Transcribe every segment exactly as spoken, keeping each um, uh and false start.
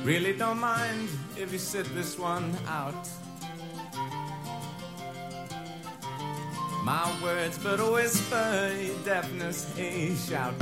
Really don't mind if you sit this one out. My words but a whisper, your deafness a shout.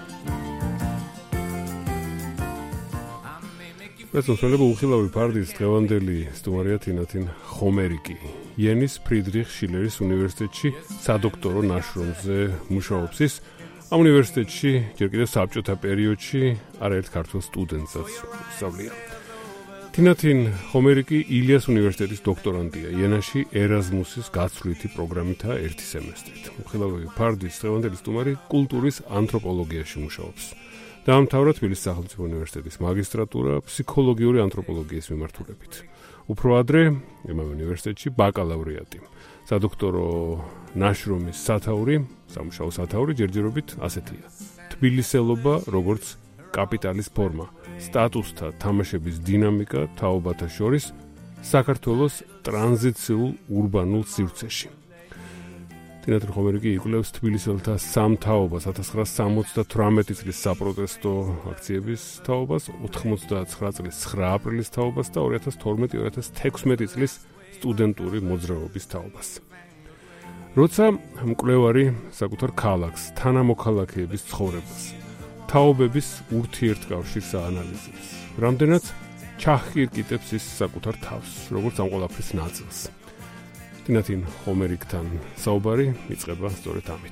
Მესმელები უხილავი ფარდის დღევანდელი სტუმარია თინათინ ხომერიკი. იენის ფრიდრიხ შილერის უნივერსიტეტში სადოქტორო ნაშრომზე მუშაობს. ის ამ უნივერსიტეტში ჯერ კიდევ საბჭოთა პერიოდში არაერთ ქართულ სტუდენტსაც სწავლია. თინათინ ხომერიკი ილიას უნივერსიტეტის დოქტორანტია. იენაში ერაზმუსის გაცვლითი პროგრამითაა ერთი სემესტრით. უხილავი ფარდის დღევანდელი სტუმარი კულტურის ანთროპოლოგიაში მუშაობს. დაამთავრა თბილისის სახელმწიფო უნივერსიტეტის მაგისტრატურა ფსიქოლოგიური ანთროპოლოგიის მიმართულებით. უფრო ადრე იმავე უნივერსიტეტში ბაკალავრიატი. სადოქტორო ნაშრომის სათაური, სამუშაო სათაური ჯერჯერობით ასეთია. თბილისელობა როგორც კაპიტალის ფორმა, სტატუსთა თამაშების დინამიკა თაობათა შორის საქართველოს ტრანზიციულ ურბანულ სივრცეში. თინათინ ხომერიკი იკვლევს თბილისელთა სამთაობას, ათას ცხრაასა სამოცდათვრამეტი წლის საპროტესტო აქციების თაობას, ოთხმოცდაცხრა წლის ცხრა აპრილის თაობას და ორი ათას თორმეტი ორი ათას თექვსმეტი წლის სტუდენტური მოძრაობის თაობას. როცა მკვლევარი საკუთარ ქალაქს, თანამოქალაქეების ცხოვრებას, თაობების ურთიერთკავშირს აანალიზებს, რამდენად ჩახკირკიტებს ის საკუთარ თავს, როგორც ამ ყველაფრის ნაწილს. თინათინ ხომერიკთან საუბარი იწყება სწორედ ამით.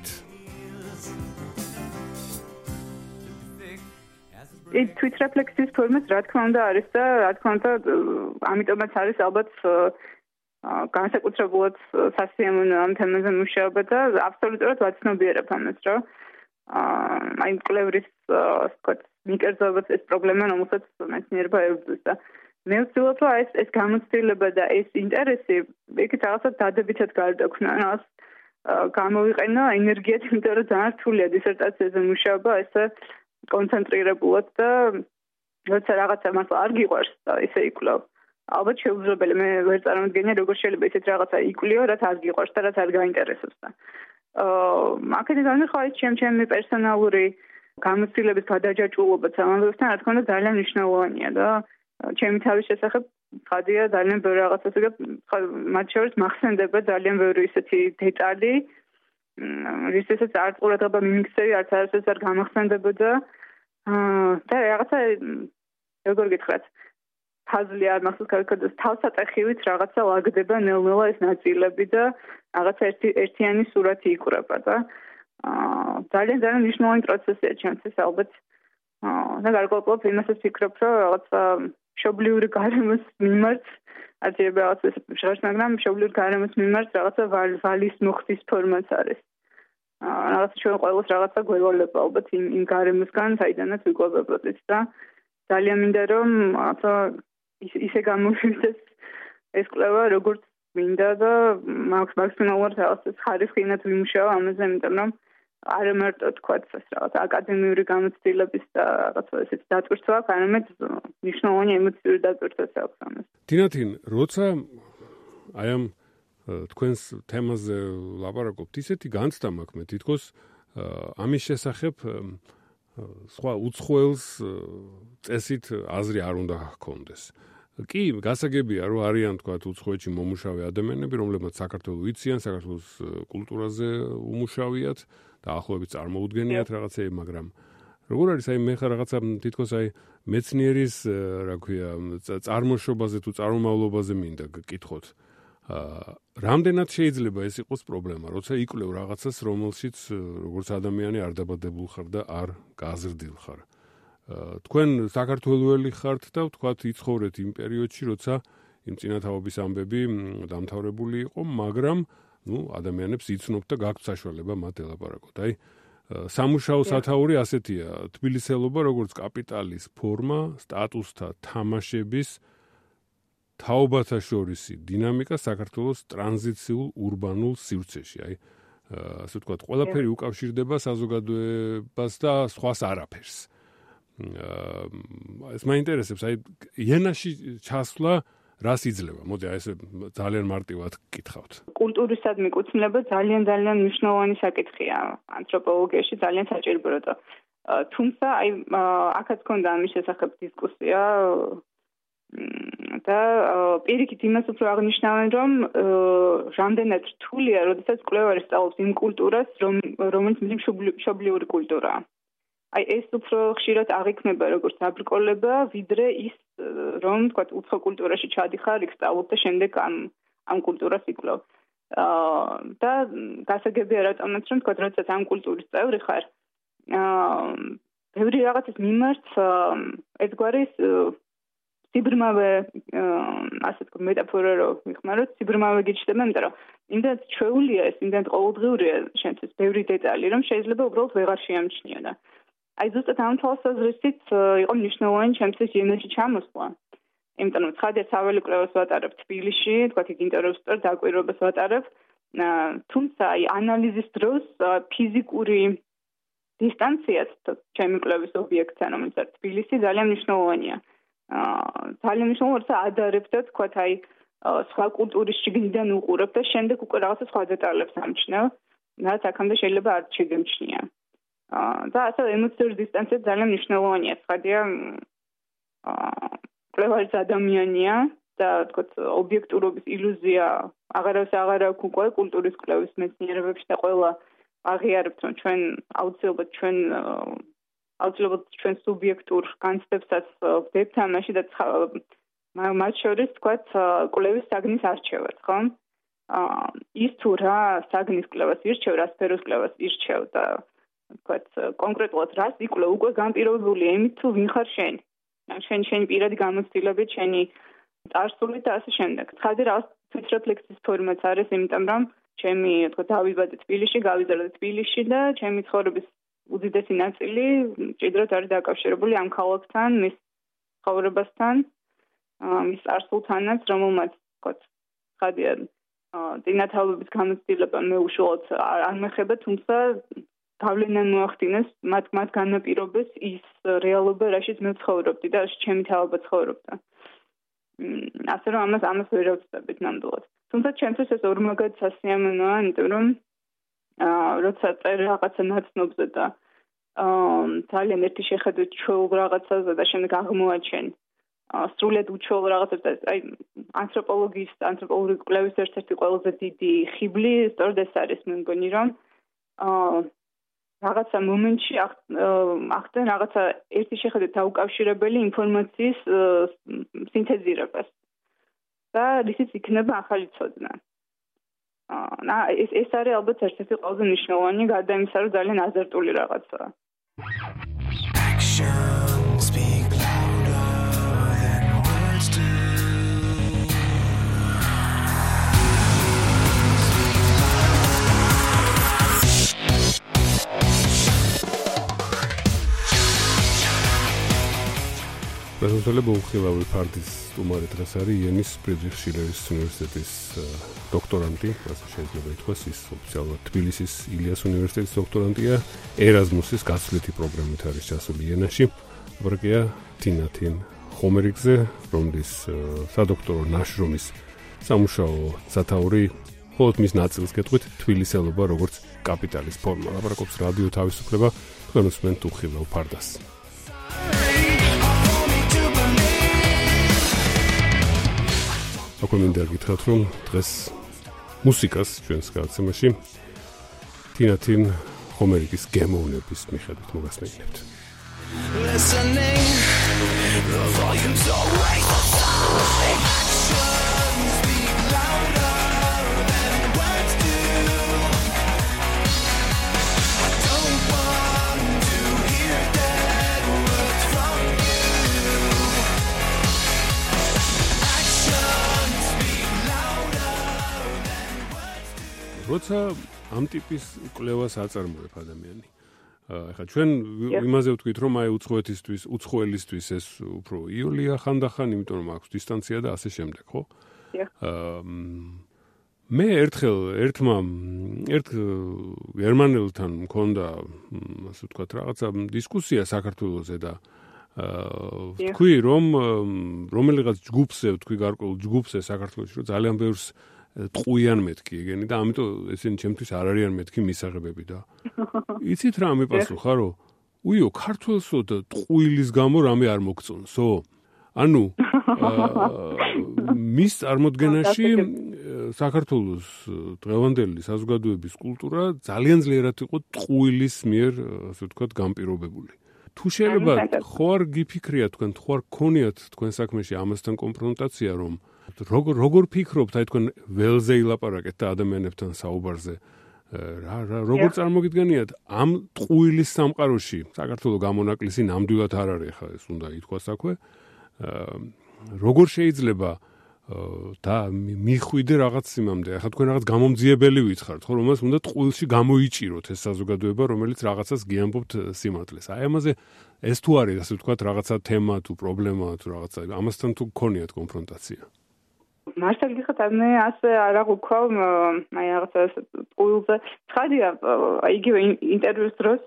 ეს თვითრეფლექსიის ფორმაც რა თქმა უნდა არის და რა თქმა უნდა ამიტომაც არის ალბათ განსაკუთრებულად სასიამოვნო ამ თემაზე მუშაობა და აბსოლუტურად ვაცნობიერებ ამას, რომ აი მკვლევრის ვთქვათ მიკერძოებაც ეს პრობლემა, რომელსაც მეცნიერება ებრძვის და მე ვცდილობ, რომ ეს ეს გამოცდილება და ეს ინტერესი იქით რაღაცა დადებითად გარდაქმნა, რას გამოვიყენო ენერგიად, იმიტომ რომ ძალიან რთულია დისერტაციაზე მუშაობა, ესე კონცენტრირებულად და როცა რაღაცა მართლა არ გიყვარს და ისე იკვლევ. ალბათ შეუძლებელი, მე ვერ წარმოვიდგენია, როგორ შეიძლება ისეთ რაღაცა იკვლიო, რაც არ გიყვარს და რაც არ გაინტერესებს და აა აქედან განხარეთ ჩემი პერსონალური გამოცდილების გადაჯაჭვულობაც ამავდროულად რა თქმა უნდა ძალიან მნიშვნელოვანია და ჩემი თავის შესახებ ხადია ძალიან ბევრი რაღაცასა და მათ შორის მახსენდება ძალიან ბევრი ისეთი დეტალი, რისთვისაც არც ყურადღება მიმიქცევი, არც არასოდეს არ გამახსენდებოდა და რაღაცა როგორ გითხრათ, ფაზლი არ მახსოვს კარგად, თავსატეხივით რაღაცა ლაგდება ნელ-ნელა ეს ნაწილები და რაღაცა ერთი ერთიანი სურათი იკვრება და ძალიან ძალიან მნიშვნელოვანი პროცესია ჩემთვის ალბათ და გარკვეულწილად იმასაც ვფიქრობ, რომ რაღაცა მშობლიური გარემოს მიმართ, აძიება რაღაცა შეღებს, მაგრამ მშობლიური გარემოს მიმართ რაღაცა ვალის მოხდის ფორმაც არის. რაღაცა ჩვენ ყოველს რაღაცა გვევალება ალბათ იმ იმ გარემოსგან, საიდანაც ვიკვებებოდით და ძალიან მინდა რომ რაღაცა ისე გამოვიდეს ეს კვლევა როგორც მინდა და მაქსიმალურად რაღაცა ხარისხიანად ვიმუშაო ამაზე, იმიტომ რომ არა მარტო თქვათ ეს რაღაც აკადემიური გამოცდილების და რაღაცა ესეთ დატვირთვა აქვს, არამედ მნიშვნელოვანი ემოციური დატვირთვაც აქვს ამას. თინათინ, როცა აი ამ თქვენს თემაზე ლაპარაკობთ, ისეთი განცდა მაქვს მე თითქოს ამის შესახებ სხვა უცხოელს წესით აზრი არ უნდა ჰქონდეს. კი, გასაგებია, რომ არიან თქვათ უცხოეთში მომუშავე ადამიანები, რომლებმაც საქართველოს ვიციან, საქართველოს კულტურაზე უმუშავიათ და ახლობებით წარმოუდგენიათ რაღაცეები, მაგრამ როგორ არის აი მე ხარ რაღაცა თითქოს აი მეცნიერის, რა ქვია, წარმოშობაზე თუ წარმომავლობაზე მინდა გკითხოთ. რამდენად შეიძლება ეს იყოს პრობლემა, როცა იკვლევ რაღაცას, რომელშიც როგორც ადამიანი არ დაბადებულ ხარ და არ გაზრდილ ხარ. თქვენ საქართველოელი ხართ და ვთქვათ იცხოვრეთ იმ პერიოდში, როცა იმ წინათაობის ამბები დამთავრებული იყო, მაგრამ ნუ ადამიანებს იცნობთ და გაქვთ საშუალება მათ ელაპარაკოთ. აი სამუშაო სათაური ასეთია, თბილისელობა როგორც კაპიტალის ფორმა, სტატუსთა თამაშების თაობათა შორისი დინამიკა საქართველოს ტრანზიციულ ურბანულ სივრცეში. აი ასე ვთქვათ, ყველაფერი უკავშირდება საზოგადოებას და სხვას არაფერს. ეს მაინტერესებს, აი იენაში ჩასვლა რას იძლევა? მოდი აი ესე ძალიან მარტივად გკითხავთ. კულტურისადმი კუთვნილება ძალიან ძალიან მნიშვნელოვანი საკითხია ანთროპოლოგიაში, ძალიან საჭიროა. თუმცა აი აქაც ქონდა ამის შესახებ დისკუსია და პირიქით იმას უფრო აღნიშნავენ, რომ რამდენად რთულია, როდესაც კვლევარი სწავლობს იმ კულტურას, რომელიც მშობლიური კულტურაა. აი ეს უფრო ხშირად აღიქმება როგორც აბრკოლება, ვიდრე ის, რომ თქვა უცხო კულტურაში ჩადიხარ, იქ სწავლობ და შემდეგ ამ ამ კულტურას იკვლევ. და გასაგებია რატომაც რომ თქვა როდესაც ამ კულტურის წევრი ხარ, ბევრი რაღაცის მიმართ ერთგვარი სიბრმავე, ასე თქვა მეტაფორა რო ვიხმაროთ, სიბრმავე გიჩნდება, იმიტომ რომ იმდენად ჩვეულია ეს, იმდენად ყოველდღიურია შენთვის ბევრი დეტალი, რომ შეიძლება უბრალოდ ვეღარ შეამჩნიო და აი ზუსტად ამ თვალსაზრისით იყო მნიშვნელოვანი ჩემთვის იენაში ჩამოსვლა. იმიტომ რომ ცხადია საველე კვლევას ვატარებ თბილისში, თქვა იქ ინტერვიუს ვსწრებ, დაკვირვებას ვატარებ, თუმცა აი ანალიზის დროს ფიზიკური დისტანციაც ჩემი კვლევის ობიექტთან, რომელიც არის თბილისი, ძალიან მნიშვნელოვანია. ძალიან მნიშვნელოვანია ადარებ და თქვა აი სხვა კულტურის შიგნიდან უყურებ და შემდეგ უკვე რაღაცა სხვა დეტალებს ამჩნევ, რაც აქამდე შეიძლება არ შეგემჩნია. და ასე ემოციური დისტანცია ძალიან მნიშვნელოვანია. ცხადია კვლევარის ადამიანია და თქო ობიექტურობის ილუზია აღარავის აღარ აქვს უკვე კულტურის კვლევის მეცნიერებებში და ყველა აღიარებთ რომ ჩვენ აუცილებლად ჩვენ აუცილებლად ჩვენ სუბიექტურ განცდებსაც ვდებთ ამაში და მათ შორის თქვა კვლევის საგნის არჩევად, ხო? ის თუ რა საგნის კვლევას ირჩევ, რა სფეროს კვლევას ირჩევ და თქვა კონკრეტულად რას იკვლევ, უკვე განპირობებულია იმით თუ ვინ ხარ შენ. შენ შენი პირადი გამოცდილებით, შენი წარსულით და ასე შემდეგ. ცხადია რა თვითრეფლექსიის ფორმაც არის, იმიტომ რომ ჩემი თქვა დავიბადე თბილისში, გავიზარდე თბილისში და ჩემი ცხოვრების უდიდესი ნაწილი ჭიდროდ არის დაკავშირებული ამ ქალაქთან, მის ცხოვრებასთან, მის წარსულთანაც, რომელმაც თქვა ცხადია წინათავების გამოცდილება მე უშუალოდ არ მეხება, თუმცა გავლენა მოახდინეს მათ მათ განაპირობეს ის რეალობა, რაშიც მე ცხოვრობდი და რაშიც ჩემი თავობა ცხოვრობდა. ასე რომ ამას ამას ვერ ავწდებით ნამდვილად. თუმცა ჩემთვის ეს ორმაგად სასიამოვნოა, იმიტომ რომ როცა წერ რაღაცა ნაცნობზე და ძალიან ერთი შეხედვით ჩვეულ რაღაცაზე და შემდეგ აღმოაჩენ სრულიად უჩვეულ რაღაცებს და აი ანთროპოლოგიის ანთროპოლოგიური კვლევის ერთ-ერთი ყველაზე დიდი ხიბლი სწორედ ეს არის, მე მგონი რომ რაღაცა მომენტში ახდენ რაღაცა ერთი შეხედვით დაუკავშირებელი ინფორმაციის სინთეზირებას და რისიც იქნება ახალი ცოდნა. აა ეს ეს არის ალბათ ერთ-ერთი ყველაზე მნიშვნელოვანი, გარდა იმისა, რომ ძალიან აზარტული რაღაცაა. მეგობრებო, უხილავი ფარდის სტუმარი დღეს არის იენის ფრიდრიხ შილერის უნივერსიტეტის დოქტორანტი, ასე შეიძლება ითქვას, ის ოფიციალურად თბილისის ილიას უნივერსიტეტის დოქტორანტია, ერაზმუსის გასვლითი პროგრამით არის ჩასული იენაში. ბრკია თინათინ ხომერიკზე, რომლის სადოქტორო ნაშრომის სამუშაო სათაური მხოლოდ მის ნაწილს გეტყვით, თბილისელობა როგორც კაპიტალის ფორმა. ლაპარაკობს რადიო თავისუფლება, თქვენ უსმენთ უხილავ ფარდას. აკვე მინდა გითხრათ, რომ დღეს მუსიკას ჩვენს გადაცემაში თინათინ ხომერიკის გემოვნების მიხედვით მოგასმენთ. Listening, the volume's always the same. Actions speak louder than words do. I don't want to hear that words from you. Actions speak louder than words do. როცა ამ ტიპის კვლევას აწარმოებ ადამიანი ახლა ჩვენ იმაზე ვთქვით, რომ აი უცხოეთისთვის, უცხოელისთვის ეს უფრო იოლია ხანდახან, იმიტომ რომ აქვს დისტანცია და ასე შემდეგ, ხო? აა მე ერთხელ ერთმა ერთ გერმანელთან მქონდა, ასე ვთქვათ, რაღაცა დისკუსია საქართველოზე და აა ვთქვი, რომ რომელიღაც ჯგუფზე, ვთქვი, გარკვეულ ჯგუფზე საქართველოში, რომ ძალიან ბევრს ტყუიან მეთქი ეგენი და ამიტომ ესენი ჩემთვის არ არიან მეთქი მისაღებები და იცით რა მიპასუხა რომ უიო ქართველსო და ტყუილის გამო რამე არ მოგწონსო ანუ მის წარმოდგენაში საქართველოს დღევანდელი საზოგადოების კულტურა ძალიან ძლიერად იყო ტყუილის მიერ, ასე ვთქვათ, განპირობებული. თუ შეიძლება ხო არ გიფიქრია თქვენ, თუ არ გქონიათ თქვენ საქმეში ამასთან კონფრონტაცია, რომ როგორ როგორ ფიქრობთ, აი თქვენ ველზე ილაპარაკეთ და ადამიანებთან საუბარზე, რა რა როგორ წარმოგიდგენიათ ამ ტყუილის სამყაროში, საქართველოს გამონაკლისი ნამდვილად არ არის, ხა ეს უნდა ითქვას აქვე. როგორ შეიძლება და მიხვიდე რაღაც სიმამდე. ახლა თქვენ რაღაც გამომძიებელი ვიცხართ, ხო, რომელსაც უნდა ტყუილში გამოიჭიროთ ეს საზოგადოება, რომელიც რაღაცას გიამბობთ სიმართლეს. აი ამაზე ეს თუ არის, ასე ვთქვათ, რაღაცა თემა თუ პრობლემა თუ რაღაცა, ამასთან თუ გქონიათ კონფრონტაცია. მართლა გიხოთ, მე ასე არ აღვქვა, აი რაღაცა ტყუილზე. ცხადია, იგივე ინტერვიუს დროს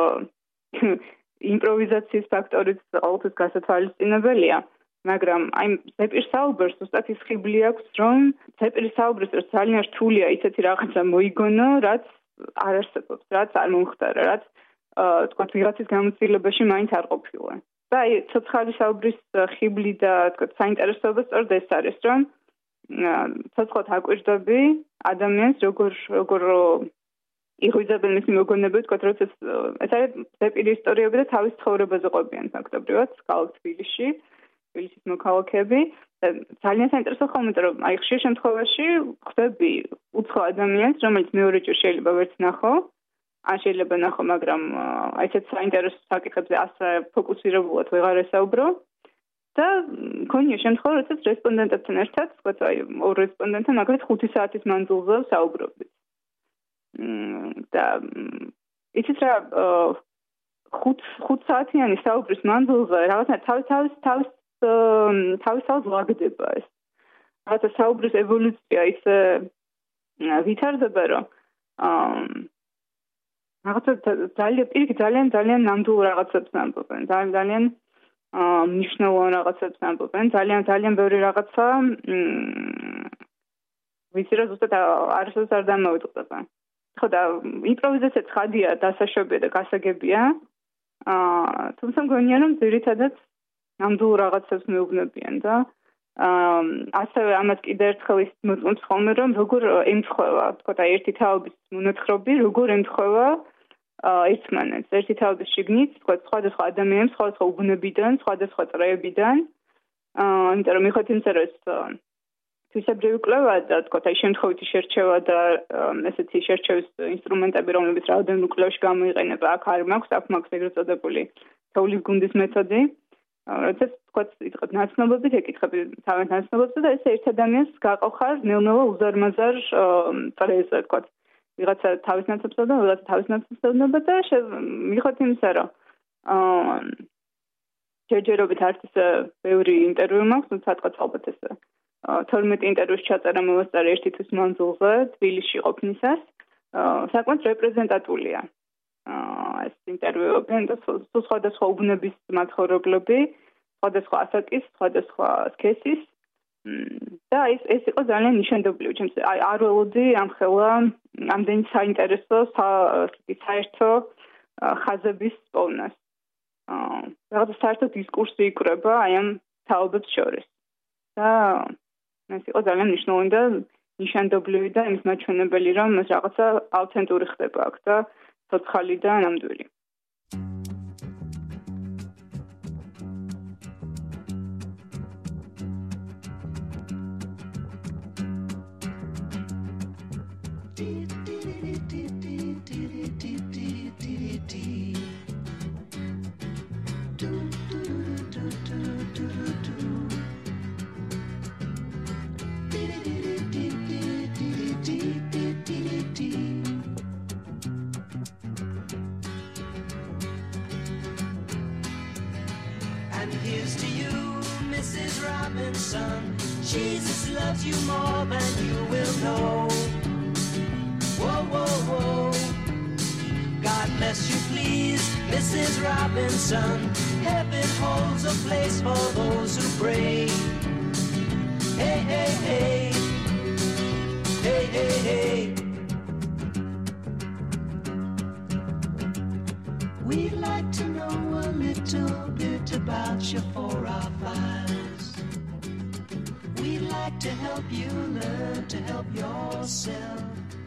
იმპროვიზაციის ფაქტორიც ყოველთვის გასათვალისწინებელია. მაგრამ აი ზეპირ საუბრს უბრალოდ ის ხიბლი აქვს, რომ ზეპირ საუბრს ძალიან რთულია ისეთი რაღაცა მოიგონო, რაც არ არსებობს, რაც არ მომხდარა, რაც თქვა ვიღაცის გამოცდილებაში მაინც არ ყოფილა. და აი ცოცხალი საუბრის ხიბლი და თქვა საინტერესოება სწორედ ეს არის, რომ ცოცხლად აკვირდები ადამიანს, როგორ როგორ იღვიძებენ მისი მოგონებები, თქვა როცა ეს არის ზეპირი ისტორიები და თავის ცხოვრებაზე ყოფიან ფაქტობრივად, ქალაქ თბილისში. თბილისის მოქალაქეები და ძალიან საინტერესო ხომ იმიტომ რომ აი ხშირ შემთხვევაში ხვდები უცხო ადამიანს, რომელიც მეორეჯერ შეიძლება ვერც ნახო, ან შეიძლება ნახო, მაგრამ აი ესეთ საინტერესო საკითხებზე ასე ფოკუსირებულად ვეღარ ესაუბრო და მქონია შემთხვევა, როდესაც რესპონდენტებთან ერთად, თქვათ აი ორ რესპონდენტთან მაგალითად ხუთი საათის მანძილზე საუბრობთ. და იცით რა ხუთ ხუთ საათიანი საუბრის მანძილზე რაღაცა თავის თავის თავის თავისთავად ლაგდება ეს. რაღაცა საუბრის ევოლუცია ის ვითარდება, რომ რაღაცა ძალიან პირიქით ძალიან ძალიან ნამდვილ რაღაცებს ამბობენ, ძალიან ძალიან მნიშვნელოვან რაღაცებს ამბობენ, ძალიან ძალიან ბევრი რაღაცა ვიცი რა ზუსტად არასოდეს არ დამოვიწყდება. ხო და იმპროვიზაცია ცხადია, დასაშვებია და გასაგებია. აა თუმცა მგონია რომ ძირითადად ნამდვილ რაღაცებს მეუბნებიან და ასევე ამას კიდე ერთხელ ის მოწმობს ხოლმე, რომ როგორ ემთხვევა, თქვა ერთი თაობის მონათხრობი, როგორ ემთხვევა ერთმანეთს, ერთი თაობის შიგნით, თქვა სხვადასხვა ადამიანებს, სხვადასხვა უბნებიდან, სხვადასხვა წრეებიდან. აა იმიტომ რომ მიხოთ იმისა, რომ ეს თვისებრივი კვლევა და თქვა აი შემთხვევითი შერჩევა და ესეთი შერჩევის ინსტრუმენტები, რომლებიც რაოდენობით კვლევაში გამოიყენება, აქ არ მაქვს, აქ მაქვს ეგრეთ წოდებული თოვლის გუნდის მეთოდი. როდესაც თქვა იტყოდ ნაცნობებით ეკითხები თავის ნაცნობებზე და ეს ერთ ადამიანს გაყოხარ ნელ-ნელა უზარმაზარ წრეზე, თქვა ვიღაცა თავის ნაცნობსა და ვიღაცა თავის ნაცნობსა და მიხოთ იმისა, რომ აა ჯერჯერობით არც ისე ბევრი ინტერვიუ მაქვს, თუმცა თქვა ალბათ ეს თორმეტი ინტერვიუს ჩაწერა მოვასწარე ერთი თვის მანძილზე თბილისში ყოფნისას, საკმაოდ რეპრეზენტატულია. ეს ინტერვიუები და სხვადასხვა უბნების მაცხოვრებლები, სხვადასხვა ასაკის, სხვადასხვა სქესის და ეს ეს იყო ძალიან ნიშანდობლივი. ჩემს აი არ ველოდი ამხელა ამდენი საინტერესო საერთო ხაზების პოვნას. აა რაღაცა საერთო დისკურსი იკვრება აი ამ თაობებს შორის. და ეს იყო ძალიან მნიშვნელოვანი და ნიშანდობლივი და იმის მაჩვენებელი, რომ ეს რაღაცა ავთენტური ხდება აქ და ცოცხალი და ნამდვილი. Here's to you, Missus Robinson. Jesus loves you more than you will know. Whoa, whoa, whoa. God bless you, please, Missus Robinson. Heaven holds a place for those who pray. Hey, hey, hey. Hey, hey, hey. We'd like to know a little bit about you for our files. back to help you learn to help yourself.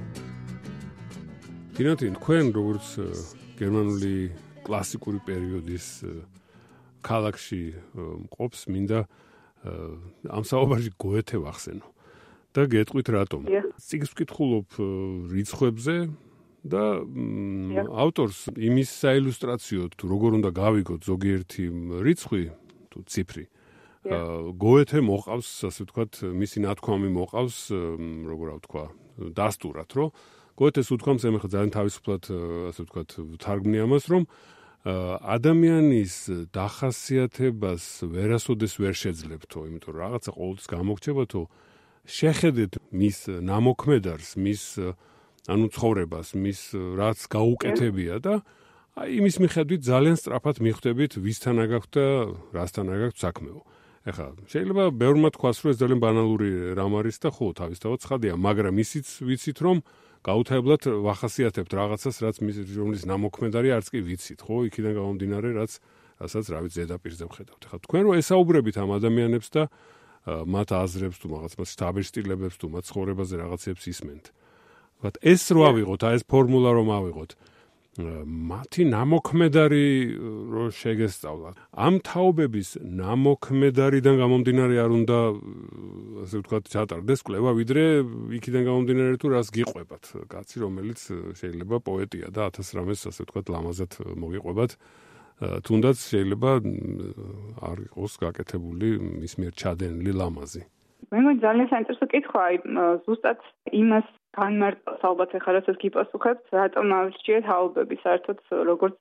Tinatin, თქვენ როგორც გერმანული კლასიკური პერიოდის ქალაქში მყოფს, მინდა ამ საუბარში გოეთე ვახსენო. და გეტყვით რატომ. წიგნს ვკითხულობ რიცხვებზე და ავტორს იმის საილუსტრაციოდ თუ როგორ უნდა გავიგოთ ზოგიერთი რიცხვი თუ ციფრი. გოეთე მოყავს, ასე ვთქვათ, მისი ნათქვამი მოყავს, როგორ ვთქვა, დასტურად, რომ გოეთეს უთქვამს, ემეხა ძალიან თავისუფლად, ასე ვთქვათ, ვთარგმნი ამას, რომ ადამიანის დახასიათებას ვერასოდეს ვერ შეძლებთო, იმიტომ რომ რაღაცა ყოველთვის გამოგრჩებათო, შეხედეთ მის ნამოქმედარს, მის ანუ ცხოვრებას, მის რაც გაუკეთებია და აი იმის მიხედვით ძალიან სწრაფად მიხვდებით ვისთან აგაქვთ და რასთან აგაქვთ საქმეო. ეხლა შეიძლება ბევრმა თქვას, რომ ეს ძალიან ბანალური რამ არის და ხო, თავისთავად ცხადია, მაგრამ ისიც ვიცით, რომ გაუთავებლად ვახასიათებთ რაღაცას, რაც მის რომლის ნამოქმედარი არც კი ვიცით, ხო? იქიდან გამომდინარე, რაც რასაც რა ვიცი ზედაპირზე ვხედავთ. ეხლა თქვენ რო ესაუბრებით ამ ადამიანებს და მათ აზრებს თუ რაღაც მათ შტაბეშტილებებს თუ მათ ცხოვრებაზე რაღაცებს ისმენთ. ვთქვათ, ეს რო ავიღოთ, აი ეს ფორმულა რომ ავიღოთ, მათი ნამოქმედარი რო შეგესწავლათ. ამ თაობების ნამოქმედარიდან გამომდინარე არ უნდა, ასე ვთქვათ, ჩატარდეს კვლევა, ვიდრე იქიდან გამომდინარე თუ რას გიყვებათ, კაცი, რომელიც შეიძლება პოეტია და ათას რამეს, ასე ვთქვათ, ლამაზად მოგიყვებათ. თუნდაც შეიძლება არ იყოს გაკეთებული მის მიერ ჩადენილი ლამაზი. მე მგონი ძალიან საინტერესო კითხვა, აი ზუსტად იმას განმარტავს ალბათ ახლა რასაც გიპასუხებთ, რატომ ავირჩიეთ თაობები საერთოდ როგორც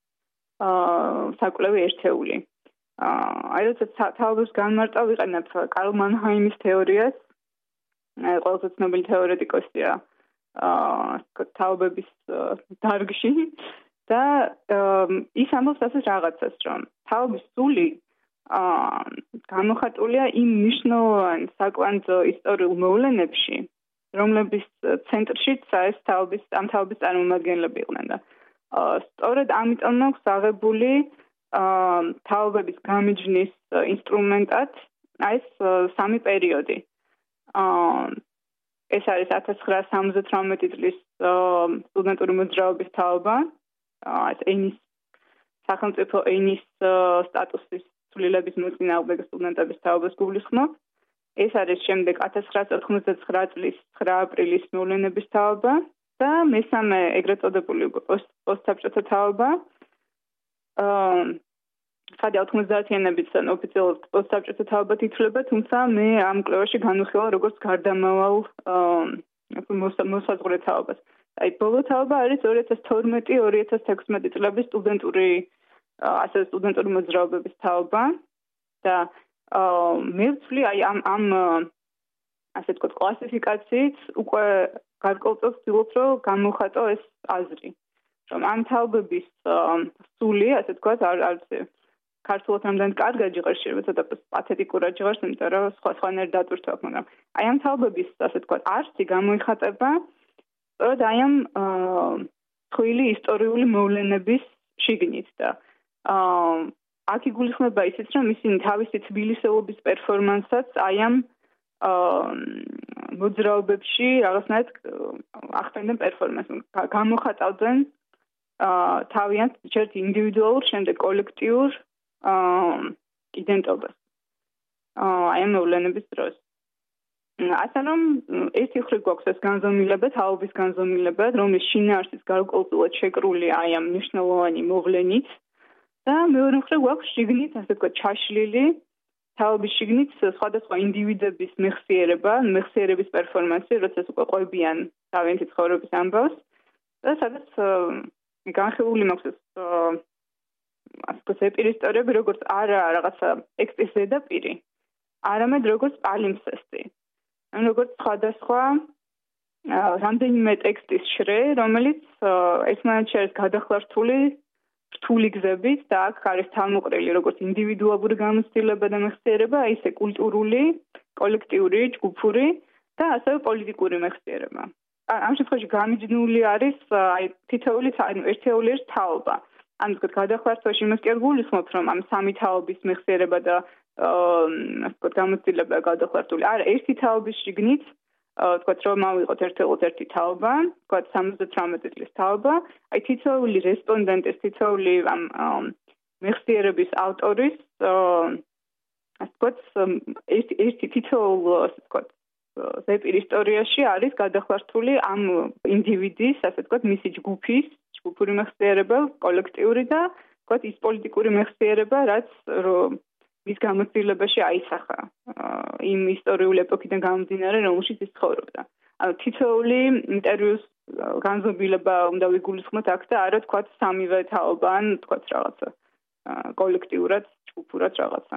აა საკვლევი ერთეული. აა აი როცა თაობებს განმარტავ, ვიყენებ კარლ მანჰაიმის თეორიას, აი ყველაზე ცნობილი თეორეტიკოსია აა თაობების დარგში. და ის ამბობს ასეთ რაღაცას, რომ თაობის სული გამოხატულია იმ მნიშვნელოვან საკვანძო ისტორიულ მოვლენებში, რომლების ცენტრშიც ეს თაობის ამ თაობის წარმომადგენლები იყვნენ და სწორედ ამიტომ აქვს აღებული თაობების გამიჯნის ინსტრუმენტად აი ეს სამი პერიოდი. ეს არის ათას ცხრაასი სამოცდათვრამეტი წლის სტუდენტური მოძრაობის თაობა. ეს ენის სახელმწიფო ენის სტატუსის ცვლილების მოწინააღმდეგე სტუდენტების თაობას გულისხმობს. ეს არის შემდეგ ათას ცხრაასი ოთხმოცდაცხრა წლის ცხრა აპრილის მოვლენების თაობა და მესამე ეგრეთ წოდებული პოსტსაბჭოთა თაობა. აა ხადი ოთხმოცდაათიანების ოფიციალურად პოსტსაბჭოთა თაობა ითვლება, თუმცა მე ამ კვლევაში განვიხილავ როგორც გარდამავალ მოსაზღვრე თაობას. აი ბოლო თაობა არის ორი ათას თორმეტი ორი ათას თექვსმეტი წლების სტუდენტური ასე სტუდენტური მოძრაობების თაობა და მე ვთვლი აი ამ ამ ასე ვთქვათ კლასიფიკაციით უკვე გარკვეულწილად ვცდილობ რომ გამოვხატო ეს აზრი რომ ამ თაობების სული ასე ვთქვათ არ არც ქართულად რამდენად კარგად ჟღერს შეიძლება ცოტა პათეტიკურად ჟღერს იმიტომ რომ სხვა სხვანაირ დატვირთვა აქვს მაგრამ აი ამ თაობების ასე ვთქვათ არსი გამოიხატება სწორედ აი ამ თვლილი ისტორიული მოვლენების შიგნით და აქ იგულისხმება ისიც რომ ისინი თავისი თბილისელობის პერფორმანსსაც აი ამ მოძრაობებში რაღაცნაირად ახდენდნენ პერფორმანსს გამოხატავდნენ თავიანთ ჯერ ინდივიდუალურ შემდეგ კოლექტიურ იდენტობას აი ამ მოვლენების დროს ასე რომ ერთი მხრივ გვაქვს ეს განზომილება, თაობის განზომილება, რომლის შინაარსიც გარკვეულწილად შეკრული აი ამ მნიშვნელოვანი მოვლენით და მეორე მხრივ გვაქვს შიგნით, ასე ვთქვათ, ჩაშლილი თაობის შიგნით სხვადასხვა ინდივიდების მეხსიერება, მეხსიერების პერფორმანსი, როდესაც უკვე ყვებიან თავიანთი ცხოვრების ამბავს და სადაც განხილული მაქვს ეს ასე ვთქვათ, ეპირისტორიები, როგორც არა რაღაცა ტექსტის ზედაპირი, არამედ როგორც პალიმსესტი. ან როგორც სხვადასხვა რამდენიმე ტექსტის შრე, რომელიც ერთმანეთში არის გადახლართული რთული გზებით და აქ არის თავმოყრილი როგორც ინდივიდუალური გამოცდილება და მეხსიერება, ისე კულტურული, კოლექტიური, ჯგუფური და ასევე პოლიტიკური მეხსიერება. ამ შემთხვევაში გამიჯნული არის აი თითოეული ერთეული ერთ თაობა. ან ვთქვათ, გადახლართვაში იმას კი არ გულისხმობთ, რომ ამ სამი თაობის მეხსიერება და ასე ვთქვათ, გამოცდილება გადახვართული. არა, ერთი თაობის შიგნით, ვთქვათ, რომ ავიღოთ ერთეულს ერთი თაობა, ვთქვათ, სამოცდათვრამეტი წლის თაობა, აი თითოეული რესპონდენტის, თითოეული ამ მეხსიერების ავტორის, ასე ვთქვათ, ერთი ერთი თითოეულ, ასე ვთქვათ, ზეპირ ისტორიაში არის გადახვართული ამ ინდივიდის, ასე ვთქვათ, მისი ჯგუფის, ჯგუფური მეხსიერება, კოლექტიური და, ვთქვათ, ის პოლიტიკური მეხსიერება, რაც მის გამოცდილებაში აისახა იმ ისტორიული ეპოქიდან გამომდინარე, რომელშიც ის ცხოვრობდა. ანუ თითოეული ინტერვიუს განზომილება უნდა ვიგულისხმოთ აქ და არა თქვათ სამივე თაობა ან თქვათ რაღაცა კოლექტიურად, ჯგუფურად რაღაცა.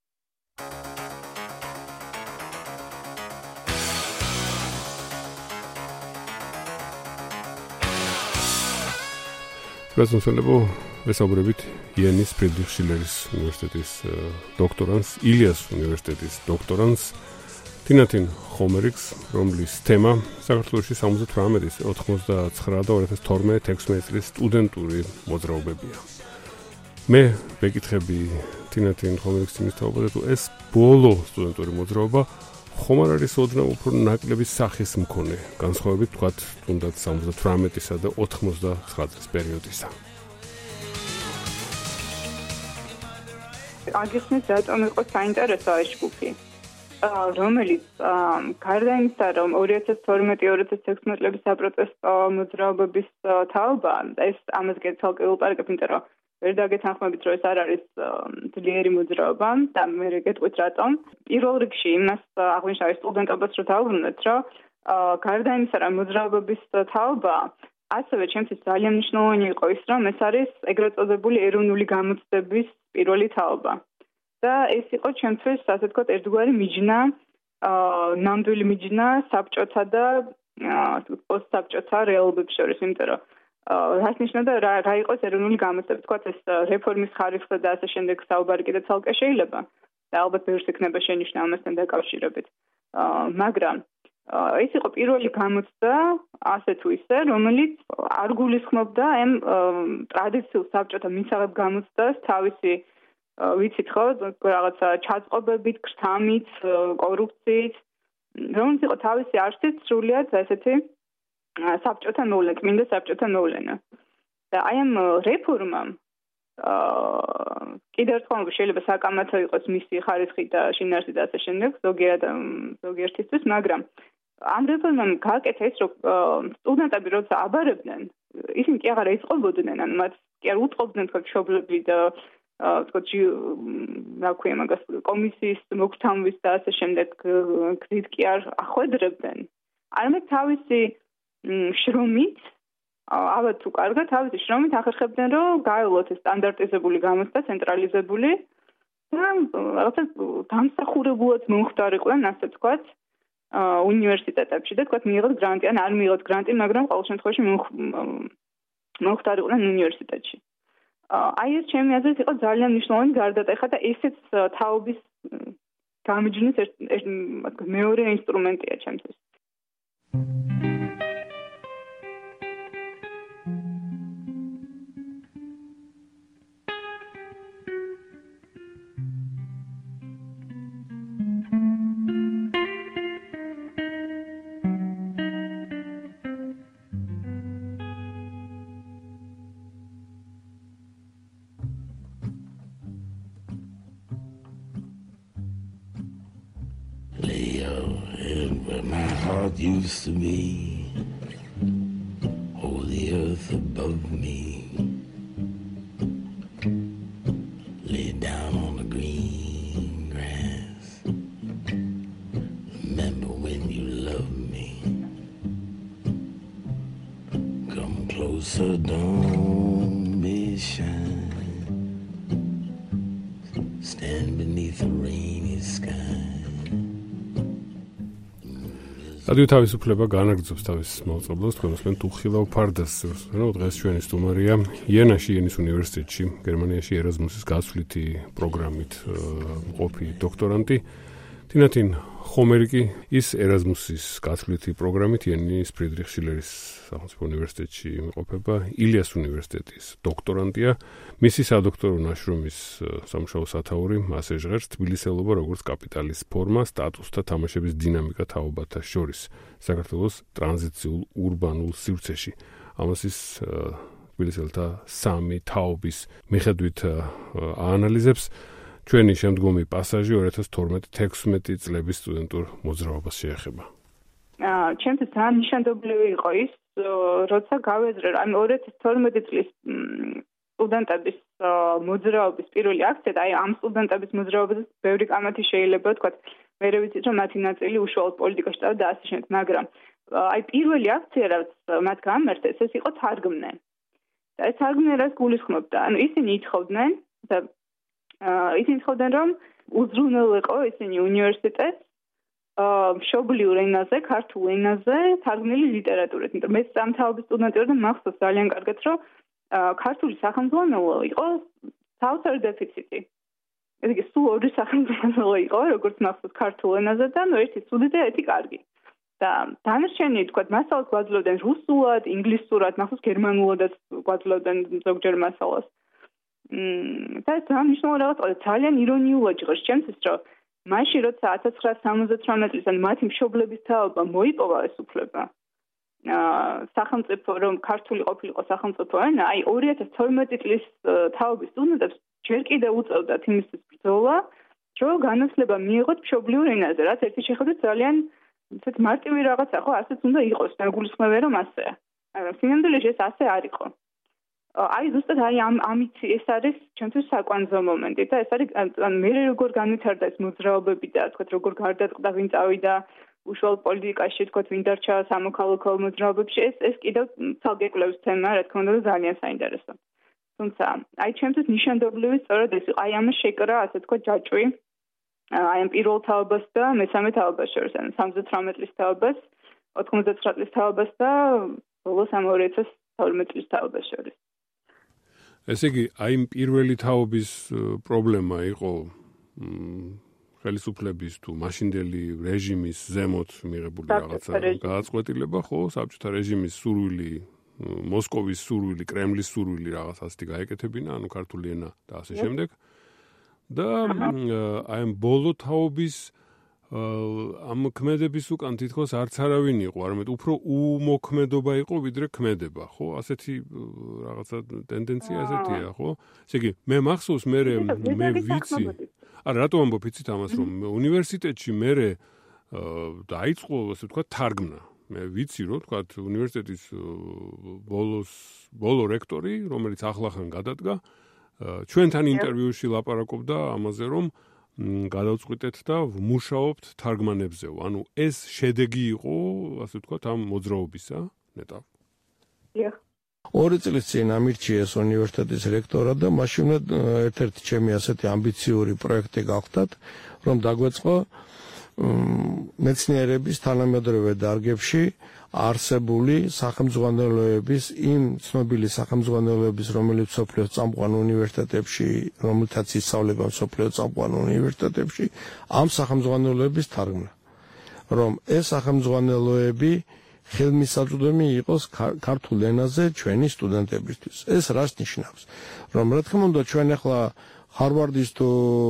პრეზენტებო ვესაუბრებით იენის ფრიდრიხ შილერის უნივერსიტეტის დოქტორანტს, ილიას უნივერსიტეტის დოქტორანტს თინათინ ხომერიკს, რომლის თემა საქართველოში სამოცდათვრამეტის, ოთხმოცდაცხრა და ორი ათას თორმეტ ექვსმეტი წლის სტუდენტური მოძრაობებია. მე ვეკითხები თინათინ ხომერიკს იმის თაობაზე, თუ ეს ბოლო სტუდენტური მოძრაობა ხომ არ არის ოდნავ უფრო ნაკლების სახის მქონე, განსხვავებით თქვათ თუნდაც სამოცდათვრამეტისა და ოთხმოცდაცხრა წლის პერიოდისა. აგიხსნით, რატომ იყო საინტერესო ეს ჯგუფი, რომელიც გარდა იმისა, რომ ორი ათას თორმეტი ორი ათას ექვსმეტი წლების საპროტესტო მოძრაობების თაობა, ეს ამას გეცალკე ვილპარაკებ, იმიტომ რომ ვერ დაგეთანხმებით, რომ ეს არ არის ძლიერი მოძრაობა და მე გეტყვით რატომ. პირველ რიგში იმას აღვნიშნავ სტუდენტობას რო დავუბრუნდეთ, რომ გარდა იმისა, რომ მოძრაობების თაობა, ასევე ჩემთვის ძალიან მნიშვნელოვანი იყო ის, რომ ეს არის ეგრეთ წოდებული ეროვნული გამოცდების პირველი თაობა. და ეს იყო ჩემთვის, ასე ვთქვათ, ერთგვარი მიჯნა, ნამდვილი მიჯნა საბჭოთა და პოსტსაბჭოთა რეალობებს შორის, იმიტომ რომ რას ნიშნავდა რა რა იყოს ეროვნული გამოცდები, თქვათ ეს რეფორმის ხარისხზე და ასე შემდეგ საუბარი კიდე ცალკე შეიძლება და ალბათ ბევრს იქნება შენიშვნა ამასთან დაკავშირებით. მაგრამ ეს იყო პირველი გამოცდა, ასე თუ ისე, რომელიც არ გულისხმობდა ამ ტრადიციულ საბჭოთა მისაღებ გამოცდას თავისი ვიცით ხო, რაღაცა ჩაწყობებით, ქრთამით, კორუფციით, რომელიც იყო თავისი არსით სრულიად ესეთი საბჭოთა მოვლენა, წმინდა საბჭოთა მოვლენა. და აი ამ რეფორმამ კიდევ ერთხელ შეიძლება საკამათო იყოს მისი ხარისხი და შინაარსი და ასე შემდეგ, ზოგიერთ ზოგიერთისთვის, მაგრამ ამ რეფორმამ გააკეთა ის, რომ სტუდენტები როცა აბარებდნენ, ისინი კი აღარ ეწყობოდნენ, ან მათ კი არ უტყობდნენ თქო მშობლები და თქო რა ქვია მაგას კომისიის მოგთამვის და ასე შემდეგ გზით კი არ ახვედრებდნენ. არამედ თავისი შრომით, ალბათ თუ კარგად, თავისი შრომით ახერხებდნენ, რომ გაევლოთ ეს სტანდარტიზებული გამოცდა, ცენტრალიზებული და რაღაცა დამსახურებულად მომხდარიყვნენ, ასე ვთქვათ, უნივერსიტეტებში და თქვათ მიიღოთ გრანტი, ან არ მიიღოთ გრანტი, მაგრამ ყოველ შემთხვევაში მომხდარიყვნენ უნივერსიტეტში. აი ეს ჩემი აზრით იყო ძალიან მნიშვნელოვანი გარდატეხა და ესეც თაობის გამიჯვნის მეორე ინსტრუმენტია ჩემთვის. Used to be, oh, the earth above me, lay down on the green grass. Remember when you loved me. Come closer, don't be shy. Stand beneath the rainy sky. რადიო თავისუფლება განაგრძობს თავის მოვწყობლოს, თქვენ უსმენთ უხილავ ფარდას. დღეს ჩვენი სტუმარია იენაში, იენის უნივერსიტეტში, გერმანიაში ერაზმუსის გაცვლითი პროგრამით მყოფი დოქტორანტი, თინათინ ხომერიკი ის ერაზმუსის გაცვლითი პროგრამით იენის ფრიდრიხ შილერის სახელმწიფო უნივერსიტეტში იმყოფება, ილიას უნივერსიტეტის დოქტორანტია, მისი სადოქტორო ნაშრომის სამუშაო სათაური ასე ჟღერს თბილისელობა როგორც კაპიტალის ფორმა, სტატუსთა თამაშების დინამიკა თაობათა შორის საქართველოს ტრანზიციულ ურბანულ სივრცეში. ამას ის თბილისელთა სამი თაობის მიხედვით აანალიზებს. ჩვენი შემდგომი პასაჟი ორი ათას თორმეტი თექვსმეტი წლების სტუდენტურ მოძრაობას შეეხება. აა, ჩემთვის ძალიან ნიშანდობლივი იყო ის, როცა გავეზრე, აი ორი ათას თორმეტი წლის სტუდენტების მოძრაობის პირველი აქცია და აი ამ სტუდენტების მოძრაობაზე ბევრი კამათი შეიძლება თქვა, მე ვიცით რომ მათი ნაწილი უშუალოდ პოლიტიკაში წავიდა და ასე შემდეგ, მაგრამ აი პირველი აქცია რაც მათ გამართეს, ეს იყო თარგმნე. და ეს თარგმნე რას გულისხმობდა? ანუ ისინი ითხოვდნენ და ისინი ითხოვდნენ რომ უზრუნველყო ისინი უნივერსიტეტს მშობლიურ ენაზე, ქართულ ენაზე თარგმნილი ლიტერატურით. იმიტომ მე სამთავრობო სტუდენტი ვარ და მახსოვს ძალიან კარგად რომ ქართული სახელმძღვანელო იყო საოცარი დეფიციტი. ესე იგი სულ ორი სახელმძღვანელო იყო, როგორც მახსოვს ქართულ ენაზე და ნუ ერთი ცუდი და ერთი კარგი. და დანარჩენი თქვა მასალას გვაძლევდნენ რუსულად, ინგლისურად, მახსოვს გერმანულადაც გვაძლევდნენ ზოგჯერ მასალას. და ეს ძალიან მნიშვნელოვანი რაღაც ყო ძალიან ირონიულად ჟღერს ჩემთვის რომ მაშინ როცა ათას ცხრაასი სამოცდათვრამეტი წლის ან მათი მშობლების თაობა მოიპოვა ეს უფლება აა სახელმწიფო რომ ქართული ყოფილიყო სახელმწიფო ენა აი ორი ათას თორმეტი წლის თაობის სტუდენტებს ჯერ კიდევ უწევდათ იმისთვის ბრძოლა რომ განათლება მიიღოთ მშობლიურ ენაზე რაც ერთი შეხედვით ძალიან ისეთ მარტივი რაღაცა ხო ასეც უნდა იყოს და გულისხმობენ რომ ასე მაგრამ სინამდვილეში ეს ასე არ იყო აი ზუსტად აი ამ ამით ეს არის ჩვენთვის საკვანძო მომენტი და ეს არის ან მე როგორ განვითარდა ეს მოძრაობები და თქვა როგორ გარდაწყდა ვინ წავიდა უშუალოდ პოლიტიკაში თქვა ვინ დარჩა სამოქალაქო მოძრაობებში ეს ეს კიდევ ცალკე კვლევის თემა რა თქმა უნდა ძალიან საინტერესო თუმცა აი ჩვენთვის ნიშანდობლივი სწორედ ეს აი ამას შეკრა ასე თქვა ჯაჭვი აი ამ პირველ თაობას და მესამე თაობას შორის ან სამოცდათვრამეტი წლის თაობას ოთხმოცდათცხრა წლის თაობას და ბოლოს ამ ორი ათას თორმეტი წლის თაობას შორის ესე იგი, აი პირველი თაობის პრობლემა იყო ხელისუფლების თუ მაშინდელი რეჟიმის ზემოთ მიღებული რაღაცა გააწყვეტილება, ხო, საბჭოთა რეჟიმის სურვილი, მოსკოვის სურვილი, კრემლის სურვილი რაღაც ასეთი გაეკეთებინა, ანუ ქართული ენა და ასე შემდეგ. და აი ამ ბოლო თაობის ამ ქმედების უკან თითქოს არც არავინ იყო, არამედ უფრო უმოქმედობა იყო ვიდრე ქმედება, ხო? ასეთი რაღაცა ტენდენცია ასეთია, ხო? ესე იგი, მე მახსოვს მე მე ვიცი. არა, რატო ამბობ იცით ამას, რომ უნივერსიტეტში მე დაიწყო, ასე ვთქვათ, თარგმნა. მე ვიცი, რომ ვთქვათ, უნივერსიტეტის ბოლოს ბოლო რექტორი, რომელიც ახლახან გადადგა, ჩვენთან ინტერვიუში ლაპარაკობდა ამაზე, რომ გადავწყვიტეთ და ვმუშაობთ თარგმანებზე. ანუ ეს შედეგი იყო, ასე ვთქვათ, ამ მოძრაობისა, ნეტა. დიახ. ორი წლის წინ ამირჩიეს უნივერსიტეტის რექტორად და მაშინ ერთ-ერთი ჩემი ასეთი ამბიციური პროექტი გავხდათ, რომ დაგვეწყო მეცნიერების თანამედროვე დარგებში არსებული სახელმძღვანელოების იმ ცნობილი სახელმძღვანელოების რომელიც სოფლიოს წამყვან უნივერსიტეტებში რომელთაც ისწავლება სოფლიოს წამყვან უნივერსიტეტებში ამ სახელმძღვანელოების თარგმნა რომ ეს სახელმძღვანელოები ხელმისაწვდომი იყოს ქართულ ენაზე ჩვენი სტუდენტებისთვის ეს რას ნიშნავს რომ რა თქმა უნდა ჩვენ ახლა ჰარვარდის თუ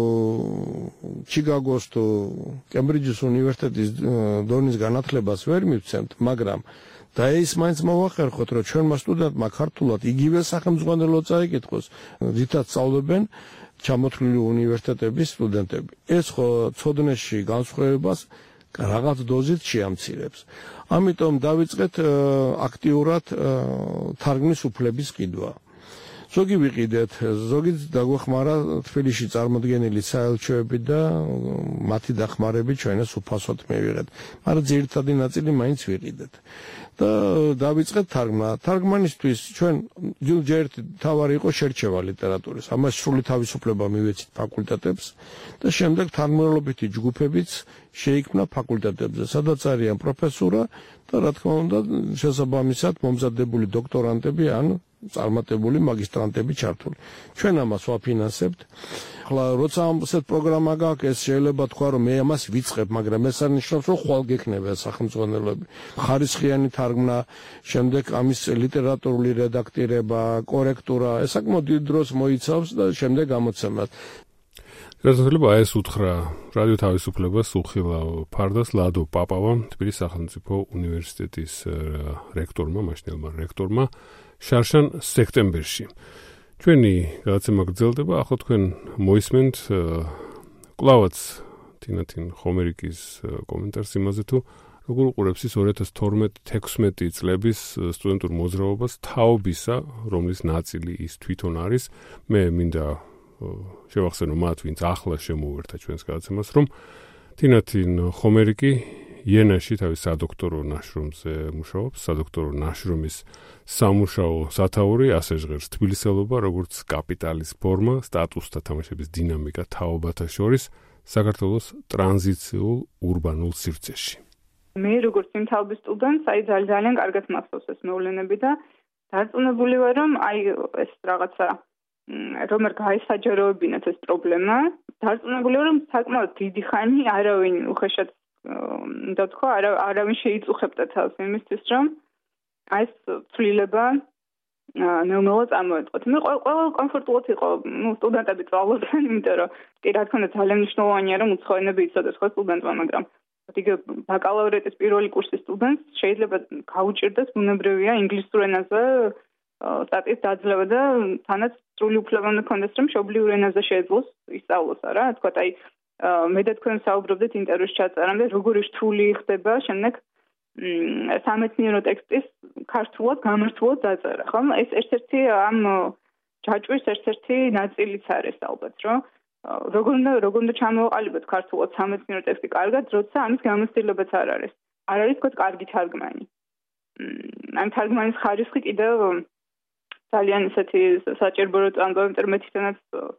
ჩიკაგოს თუ კემბრიჯის უნივერსიტეტის დონის განათლებას ვერ მივცემთ, მაგრამ და ის მაინც მოვახერხოთ, რომ ჩვენმა სტუდენტმა ქართულად იგივე სახელმძღვანელო წაიკითხოს, რითაც სწავლობენ ჩამოთვლილი უნივერსიტეტების სტუდენტები. ეს ხო ცოდნეში განსხვავებას რაღაც დოზით შეამცირებს. ამიტომ დავიწყეთ აქტიურად თარგმნის უფლების ყიდვა. ზოგი ვიყიდეთ, ზოგი დაგვეხმარა თბილისში წარმოდგენილი საელჩოები და მათი დახმარებით ჩვენს უფასოდ მივიღეთ. მაგრამ ძირითადი ნაწილი მაინც ვიყიდეთ. და დავიწყეთ თარგმნა. თარგმანისთვის ჩვენ ჯერ თავარი იყო შერჩევა ლიტერატურის. ამას სრული თავისუფლება მივეცით ფაკულტეტებს და შემდეგ თანმიმდევრობითი ჯგუფებიც შეიქმნა ფაკულტეტებზე, სადაც არიან პროფესურა და რა თქმა უნდა შესაბამისად მომზადებული დოქტორანტები ან წარმატებული მაგისტრანტები ჩართული. ჩვენ ამას ვაფინანსებთ. ახლა როცა ასეთ პროგრამა გაქვს, ეს შეიძლება თქვა რომ მე ამას ვიწყებ, მაგრამ ეს არ ნიშნავს რომ ხვალ გექნება სახელმძღვანელოები. ხარისხიანი თარგმნა, შემდეგ ამის ლიტერატურული რედაქტირება, კორექტურა, ეს საკმაოდ დიდ დროს მოიცავს და შემდეგ გამოცემას. გასაგებია ეს უთხრა რადიო თავისუფლებას უხილავ ფარდას ლადო პაპავამ, თბილისის სახელმწიფო უნივერსიტეტის რექტორმა, მაშინელმა რექტორმა შარშან სექტემბერში. ჩვენი გადაცემა გრძელდება, ახლა თქვენ მოისმენთ კლავაც თინათინ ხომერიკის კომენტარს იმაზე თუ როგორ უყურებს ის ორი ათას თორმეტ თექვსმეტი წლების სტუდენტურ მოძრაობას თაობისა, რომლის ნაწილი ის თვითონ არის. მე მინდა შევახსენო მათ, ვინც ახლა შემოუერთა ჩვენს გადაცემას, რომ თინათინ ხომერიკი იენაში თავის სადოქტორო ნაშრომზე მუშაობს, სადოქტორო ნაშრომის სამუშაო სათაური ასე ჟღერს თბილისელობა, როგორც კაპიტალის ფორმა, სტატუსთა თამაშების დინამიკა თაობათა შორის საქართველოს ტრანზიციულ ურბანულ სივრცეში. მე როგორც იმ თაობის სტუდენტს, აი ძალიან კარგად მახსოვს ეს მოვლენები და დარწმუნებული ვარ, რომ აი ეს რაღაცა რომ არ გაისაჯაროებინათ ეს პრობლემა, დარწმუნებული ვარ, რომ საკმაოდ დიდი ხანი არავინ უხეშად და თქვა, არა არავინ შეიწუხებდა თავს იმისთვის, რომ აი ეს ცვლილება ნელ-ნელა წარმოეწყოთ. მე ყველა კომფორტულად იყო, ну, სტუდენტები წვალობდნენ, იმიტომ რომ კი რა თქმა უნდა ძალიან მნიშვნელოვანია, რომ უცხოენები იცოდეს ხო სტუდენტმა, მაგრამ იგივე ბაკალავრიატის პირველი კურსის სტუდენტს შეიძლება გაუჭირდეს ბუნებრივია ინგლისურ ენაზე სტატიის დაძლევა და თანაც სრული უფლება უნდა ქონდეს, რომ მშობლიურ ენაზე შეეძლოს ისწავლოს, არა? თქვა, აი მე და თქვენ საუბრობდით ინტერვიუს ჩაწერამდე, როგორი რთული ხდება შემდეგ სამეცნიერო ტექსტის ქართულად გამართულად დაწერა, ხო? ეს ერთ-ერთი ამ ჯაჭვის ერთ-ერთი ნაწილიც არის ალბათ, რომ როგორ უნდა როგორ უნდა ჩამოვაყალიბოთ ქართულად სამეცნიერო ტექსტი კარგად, როცა ამის გამოცდილებაც არ არის. არ არის თქვა კარგი თარგმანი. ამ თარგმანის ხარისხი კიდევ ძალიან ისეთი საჭირო რო წამბავ მეტისთანაც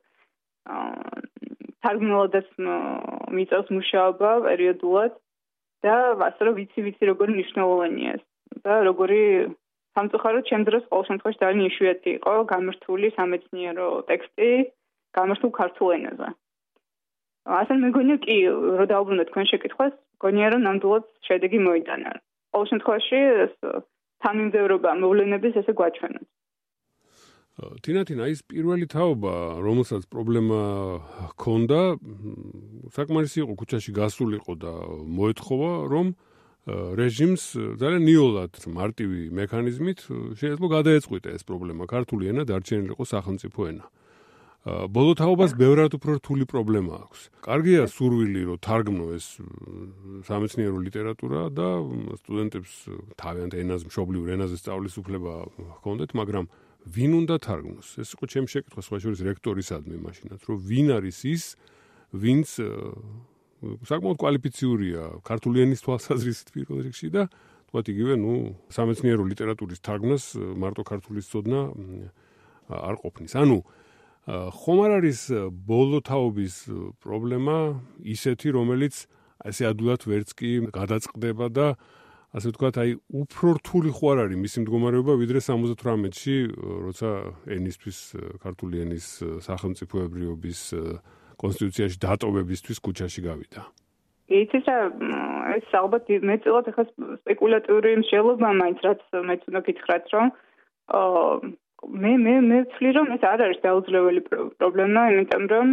თარგმნელადაც მიწევს მუშაობა პერიოდულად და ასე რომ ვიცი ვიცი როგორი მნიშვნელოვანია ეს და როგორი სამწუხაროდ ჩემ დროს ყოველ შემთხვევაში ძალიან იშვიათი იყო გამართული სამეცნიერო ტექსტი გამართულ ქართულ ენაზე. ასე მეგონია კი რო დაუბრუნდეთ თქვენ შეკითხვას, მგონია რომ ნამდვილად შედეგი მოიტანა. ყოველ შემთხვევაში ეს თანმიმდევრობა მოვლენების ესე გვაჩვენებს. თინათინ აი ეს პირველი თაობა, რომელსაც პრობლემა ჰქონდა, საკმარისი იყო ქუჩაში გასულიყო და მოეთხოვა, რომ რეჟიმს ძალიან ნიოლად მარტივი მექანიზმით შეეძლო გადაეწყვიტა ეს პრობლემა. ქართული ენა დარჩენილიყო სახელმწიფო ენა. ბოლო თაობას ბევრად უფრო რთული პრობლემა აქვს. კარგია სურვილი, რომ თარგმნო ეს სამეცნიერო ლიტერატურა და სტუდენტებს თავიანთ ენაზე, მშობლიურ ენაზე სწავლის უფლება ჰქონდეთ, მაგრამ ვინ უნდა თარგმნოს? ეს იყო ჩემი შეკითხვა სხვა შორის რექტორისადმი მაშინაც, რომ ვინ არის ის, ვინც საკმაოდ კვალიფიციურია ქართული ენის თვალსაზრისით პირველ რიგში და თქვათ იგივე, ნუ სამეცნიერო ლიტერატურის თარგმნას მარტო ქართულის ცოდნა არ ყოფნის. ანუ ხომ არ არის ბოლო თაობის პრობლემა ისეთი, რომელიც ესე ადვილად ვერც კი გადაწყდება და ასე ვთქვათ, აი უფრო რთული ხო არ არის მისი მდგომარეობა ვიდრე სამოცდათვრამეტში, როცა ენისთვის, ქართული ენის სახელმწიფოებრიობის კონსტიტუციაში დატოვებისთვის ქუჩაში გავიდა. იცით რა, ეს ალბათ მეტწილად ახლა სპეკულატიური მსჯელობა მაინც რაც მეც უნდა გითხრათ, რომ მე მე მე ვთვლი, რომ ეს არ არის დაუძლეველი პრობლემა, იმიტომ რომ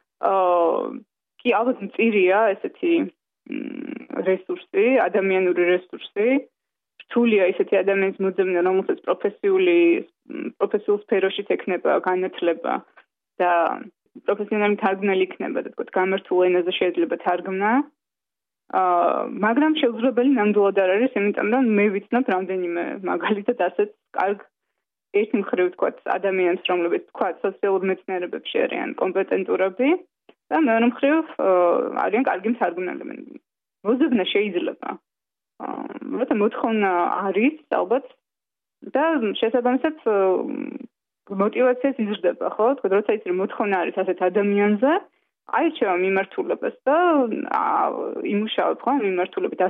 კი ალბათ მწირია ესეთი რესურსი, ადამიანური რესურსი, რთულია ისეთი ადამიანის მოძებნა, რომელსაც პროფესიული პროფესიულ სფეროში ექნება განათლება და პროფესიონალი თარგმნელი იქნება და თქო გამართულ ენაზე შეიძლება თარგმნა. მაგრამ შეუძლებელი ნამდვილად არ არის, იმიტომ რომ მე ვიცნობ რამდენიმე მაგალითად ასეთ კარგ ერთი მხრივ თქო ადამიანს, რომლებიც თქო სოციალურ მეცნიერებებში არიან კომპეტენტურები და მეორე მხრივ არიან კარგი მთარგმნელები. მოძებნა შეიძლება. როცა მოთხოვნა არის, ალბათ და შესაბამისად მოტივაციაც იზრდება, ხო? თქო, როცა ის მოთხოვნა არის ასეთ ადამიანზე, აირჩევა მიმართულებას და იმუშავებ ხო მიმართულებით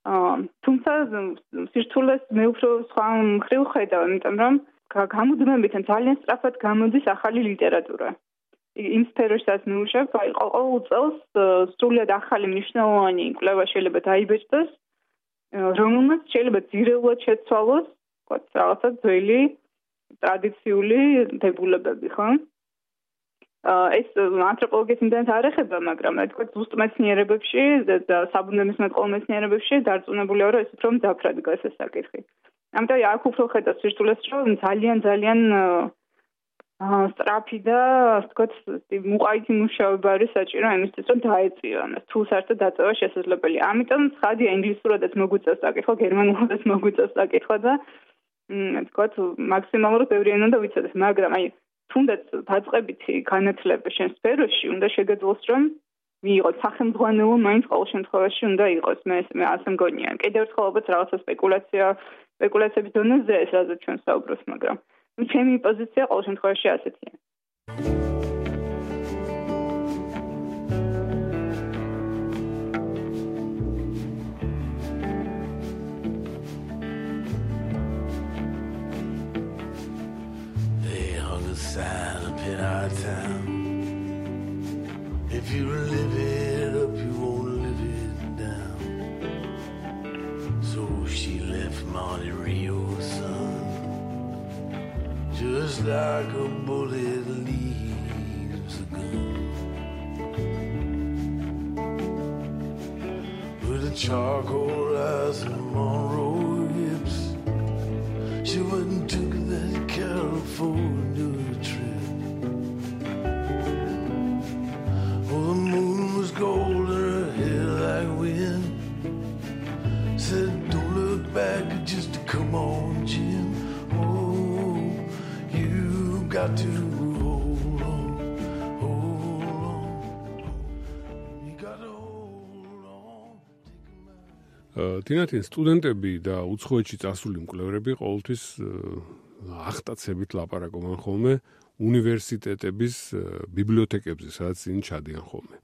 თუმცა სირთულეს მე უფრო სხვა მხრივ ხედავ, იმიტომ რომ გამუდმებით ძალიან სწრაფად გამოდის ახალი ლიტერატურა. იმ სფეროშიც მუშაობ, აი ყოველ წელს სრულად ახალი მნიშვნელოვანი კვლევა შეიძლება დაიბეჭდეს, რომელმაც შეიძლება ძირეულად შეცვალოს, ვთქვათ, რაღაცა ძველი ტრადიციული დებულებები, ხო? ეს ანთროპოლოგიის იმდენად არ ეხება, მაგრამ თქვა ზუსტ მეცნიერებებში და საბუნებისმეტყველო მეცნიერებებში დარწმუნებულია, რომ ეს უფრო მძაფრად დგას ეს საკითხი. ამიტომ აქ უფრო ხედავს სირთულეს, რომ ძალიან ძალიან სწრაფი და ვთქვათ, მუყაითი მუშაობა არის საჭირო იმისთვის, რომ დაეწიო ამას. თუ საერთოდ დაწევა შესაძლებელია. ამიტომ ცხადია ინგლისურადაც მოგვიწევს საკითხვა, გერმანულადაც მოგვიწევს საკითხვა და ვთქვათ, მაქსიმალურად ბევრი ენა უნდა ვიცოდეთ, მაგრამ აი თუნდაც დაწყებითი განათლება შენ სფეროში უნდა შეგეძლოს, რომ მიიღოთ სახელმძღვანელო, მაინც ყოველ შემთხვევაში უნდა იყოს. მე მე ასე მგონია. კიდევ ერთხელ ალბათ რაღაცა სპეკულაცია, სპეკულაციების დონეზე ეს რაზეც ჩვენ საუბრობთ, მაგრამ ჩემი პოზიცია ყოველ შემთხვევაში ასეთია. Sign up in our town. If you live it up, you won't live it down. So she left Monte Rio, son, just like a bullet leaves a gun. With a charcoal eyes and Monroe hips, she wouldn't took that California trip. Oh, the moon was gold and her hair like wind. Said, don't look back, just come on, Jim. Oh, you got to hold on, hold on. You got to hold on. დინათინ სტუდენტები და უცხოეთში წასული მკვლევრები ყოველთვის ახტაცებით ლაპარაკობენ ხოლმე უნივერსიტეტების ბიბლიოთეკებზე, სადაც წინ ჩადიან ხოლმე.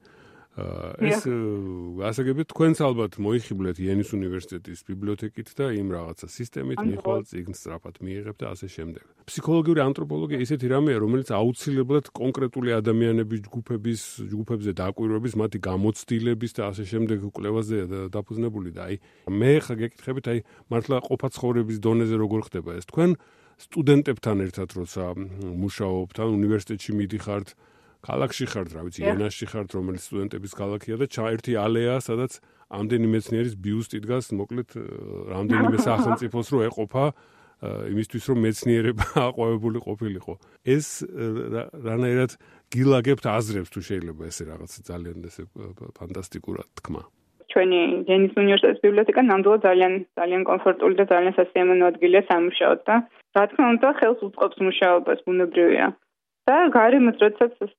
ეს გასაგებია თქვენც ალბათ მოიხიბლეთ იენის უნივერსიტეტის ბიბლიოთეკით და იმ რაღაცა სისტემით მიხვალ წიგნს სწრაფად მიიღებ და ასე შემდეგ. ფსიქოლოგიური ანთროპოლოგია ისეთი რამეა, რომელიც აუცილებლად კონკრეტული ადამიანების ჯგუფების ჯგუფებზე დაკვირვების, მათი გამოცდილების და ასე შემდეგ კვლევაზე დაფუძნებული და აი მე ხა გეკითხებით აი მართლა ყოფაცხოვრების დონეზე როგორ ხდება ეს თქვენ სტუდენტებთან ერთად როცა მუშაობთ, ან უნივერსიტეტში მიდიხართ, ქალაქში ხართ, რა ვიცი, იენაში ხართ, რომელიც სტუდენტების ქალაქია და ერთი ალეა, სადაც ამდენი მეცნიერის ბიუსტი დგას, მოკლედ რამდენიმე სახელმწიფოს რო ეყოფა იმისთვის, რომ მეცნიერება აყვავებული ყოფილიყო. ეს რანაირად გილაგებთ აზრებს თუ შეიძლება ესე რაღაც ძალიან ესე ფანტასტიკურად თქმა. ჩვენი იენის უნივერსიტეტის ბიბლიოთეკა ნამდვილად ძალიან ძალიან კომფორტული და ძალიან სასიამოვნო ადგილია სამუშაოდ და რა თქმა უნდა ხელს უწყობს მუშაობას ბუნებრივია. და გარემოც როდესაც ეს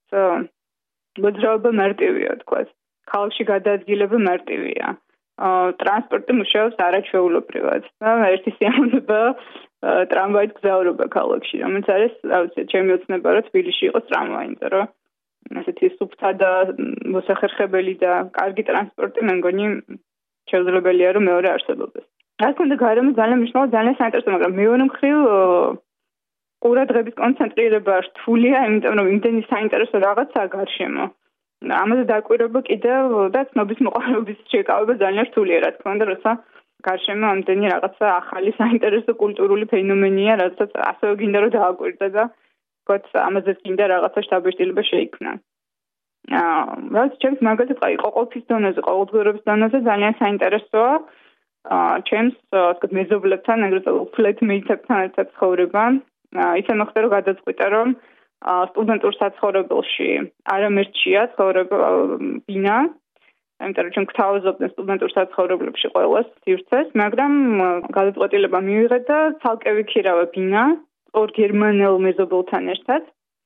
მოძრაობა მარტივია, თქვა. ქალაქში გადაადგილება მარტივია. ტრანსპორტი მუშაობს არაჩვეულობრივად. და ერთი სიამოვნება ტრამვაით გზავრობა ქალაქში, რომელიც არის, რა ვიცი, ჩემი ოცნება, რომ თბილისში იყოს ტრამვაი, იმიტომ რომ ასეთი სუფთა და მოსახერხებელი და კარგი ტრანსპორტი მე მგონი შეუძლებელია, რომ მეორე არსებობდეს. რა თქმა უნდა, გარემო ძალიან მნიშვნელოვანი, ძალიან საინტერესო, მაგრამ მეორე მხრივ ყურადღების კონცენტრირება რთულია, იმიტომ რომ იმდენი საინტერესო რაღაცაა გარშემო. ამაზე დაკვირვება კიდევ და ცნობის მოყარების შეკავება ძალიან რთულია, რა თქმა უნდა, როცა გარშემო ამდენი რაღაცა ახალი საინტერესო კულტურული ფენომენია, რასაც ასევე გინდა რომ დააკვირდე და ვთქვათ, ამაზე გინდა რაღაცა შთაბეჭდილება შეიქმნა. აა, რაც ჩემს მაგალითად აი ყოველთვის დონეზე, ყოველდღიურობის დონეზე ძალიან საინტერესოა. აა, ჩემს ვთქვათ, მეზობლებთან, ეგრეთ წოდებული flatmate-ებთან ერთად ცხოვრება. ისე მოხდა, რომ გადაწყვიტა, რომ სტუდენტურ საცხოვრებელში არამერჩია ცხოვრება ბინა, იმიტომ რომ ჩვენ გვთავაზობდნენ სტუდენტურ საცხოვრებლებში ყველას სივრცეს, მაგრამ გადაწყვეტილება მივიღეთ და ცალკე ვიქირავა ბინა ორ გერმანელ მეზობელთან ერთად.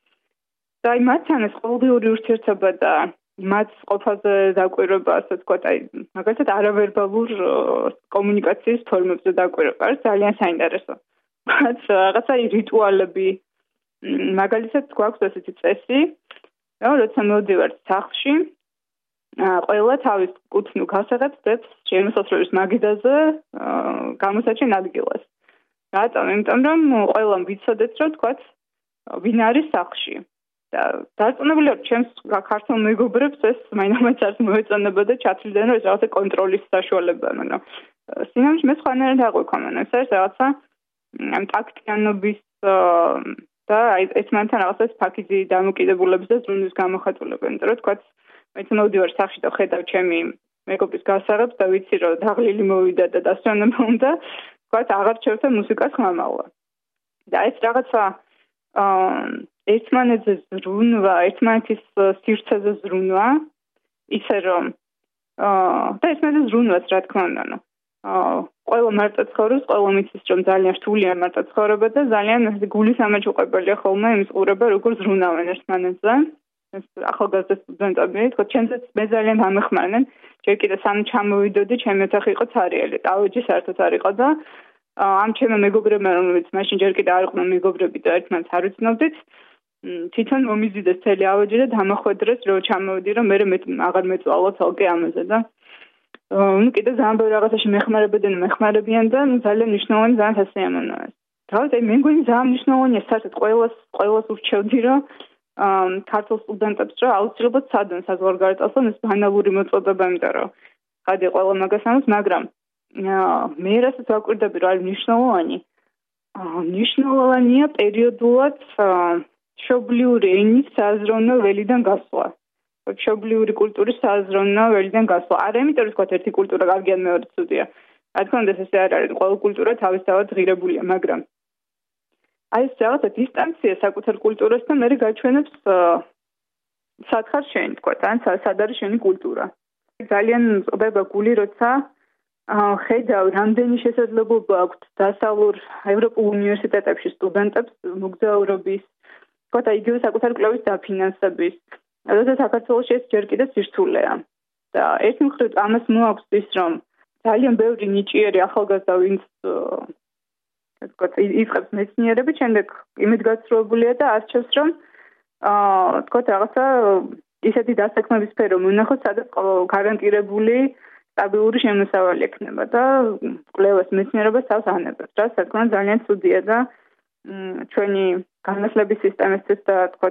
და აი მათთან ეს ყოველდღიური ურთიერთობა და მათ ყოფაზე დაკვირვება, ასე ვთქვათ, აი მაგალითად არავერბალურ კომუნიკაციის ფორმებზე დაკვირვება არის ძალიან საინტერესო. რაც რაღაცა რიტუალები მაგალითად გვაქვს ესეთი წესი, რომ როცა მოვდივართ სახლში, ყველა თავის კუთვნილ გასაღებს დებს შემოსასრულის მაგიდაზე გამოსაჩენ ადგილას. რატომ? იმიტომ რომ ყველამ ვიცოდეთ, რომ თქვათ ვინ არის სახლში. და დარწმუნებული ვარ, ჩემს ქართულ მეგობრებს ეს მაინც არც მოეწონებოდა ჩათვლიდან, რომ ეს რაღაცა კონტროლის საშუალება, მაგრამ სინამდვილეში მე სხვანაირად აღვიქვა, ეს არის რაღაცა ამ ტაქტიანობის და აი ეს მანთან რაღაცა ფაქიზი დამოკიდებულების და ზრუნვის გამოხატულება, იმიტომ რომ თქვათ მეც მოვდივარ სახში და ხედავ ჩემი მეგობრის გასაღებს და ვიცი რომ დაღლილი მოვიდა და დასვენება უნდა, თქვათ აღარ ჩევდა მუსიკას ხმამაღლა. და ეს რაღაცა ერთმანეთზე ზრუნვა, ერთმანეთის სივრცეზე ზრუნვა, ისე რომ და ერთმანეთზე ზრუნვას რა თქმა უნდა. ყველა მარტო ცხოვრობს, ყველა მიცის რომ ძალიან რთულია მარტო ცხოვრება და ძალიან გულის ამაჯუყებელია ხოლმე იმის ყურება, როგორ ზრუნავენ ერთმანეთზე. ეს ახალგაზრდა სტუდენტები, თქო, ჩემზეც მე ძალიან ამეხმარნენ. ჯერ კიდე სამ ჩამოვიდოდი, ჩემი ოთახი იყო ცარიელი, ტავეჯი საერთოდ არ იყო და ამ ჩემო მეგობრებმა, რომელიც მაშინ ჯერ კიდე არ იყვნენ მეგობრები და ერთმანეთს არ ვიცნობდით, თვითონ მომიზიდეს თელი ავეჯი და დამახვედრეს, რომ ჩამოვიდი, რომ მე მე აღარ მეწვალო თალკე ამაზე და ну კიდე ძალიან ბევრი რაღაცაში მეხმარებოდნენ, მეხმარებიან და ძალიან მნიშვნელოვანი ძალიან სასიამოვნოა. თავად აი მე მგონი ძალიან მნიშვნელოვანია საერთოდ ყოველას ყოველას ურჩევდი, რომ ქართულ სტუდენტებს რომ აუცილებლად სადონ საზღვარგარეთელს ეს ბანალური მოწოდება, იმიტომ რომ ხადი ყველა მაგას ამბობს, მაგრამ მე რასაც ვაკვირდები, რომ არის მნიშვნელოვანი. მნიშვნელოვანია პერიოდულად მშობლიური ენის საზროვნო ველიდან გასვლა. მშობლიური კულტურის საზროვნო ველიდან გასვლა. არა იმიტომ, რომ თქვა ერთი კულტურა კარგია, მეორე ცუდია. რა თქმა უნდა, ესე არ არის. ყველა კულტურა თავისთავად ღირებულია, მაგრამ აი ეს რაღაცა დისტანცია საკუთარ კულტურასთან მე გაჩვენებს სათხარ შენი, თქვა, ან სად არის შენი კულტურა. ძალიან წდება გული, როცა ხედავ, რამდენი შესაძლებლობა აქვს დასავლურ ევროპულ უნივერსიტეტებში სტუდენტებს მოგზაურობის, თქვა, იგივე საკუთარ კვლევის დაფინანსების. როცა საქართველოში ეს ჯერ კიდევ სირთულეა. და ერთი მხრივ ამას მოაქვს ის, რომ ძალიან ბევრი ნიჭიერი ახალგაზრდა, ვინც თქვა, იწყებს მეცნიერებით, შემდეგ იმედგაცრუებულია და არჩევს, რომ აა თქვა, რაღაცა ისეთი დასაქმების სფერო მონახოს, სადაც გარანტირებული სტაბილური შემოსავალი ექნება და კვლევას მეცნიერებას თავს ანებებს. რაც რა თქმა უნდა ძალიან ცუდია და ჩვენი განათლების სისტემისთვის და თქვა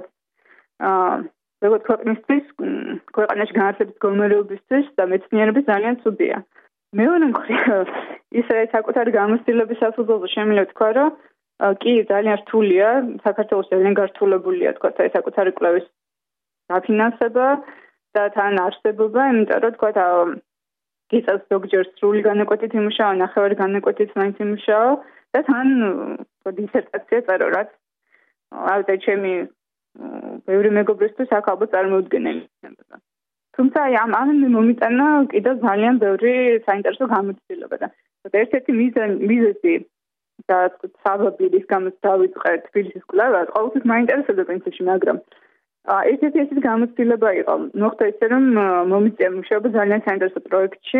აა როგორც ქვეყნისთვის, ქვეყანაში განათლების გომერობისთვის და მეცნიერების ძალიან ცუდია. მეორე მხრივ ისე საკუთარი გამოცდილების საფუძველზე შემიძლია თქვა, რომ კი ძალიან რთულია, საქართველოს ძალიან გართულებულია თქვა ეს საკუთარი კვლევის დაფინანსება და თან არსებობა, იმიტომ რომ თქვა გიწევს ზოგჯერ სრული განაკვეთით იმუშავა, ნახევარი განაკვეთით მაინც იმუშავა და თან დისერტაცია წერო, რაც ალბათ ჩემი ბევრი მეგობრისთვის აქ ალბათ წარმოუდგენელი იქნებოდა. თუმცა ამ ამ მომიტანა კიდევ ძალიან ბევრი საინტერესო გამოცდილება და ერთ-ერთი მიზეზი და საბაბი რის გამოც დავიწყე თბილისის კვლევა, ყოველთვის მაინტერესებდა პრინციპში, მაგრამ ერთ-ერთი ესეთი გამოცდილება იყო. მოხდა ისე, რომ მომიწია მუშაობა ძალიან საინტერესო პროექტში.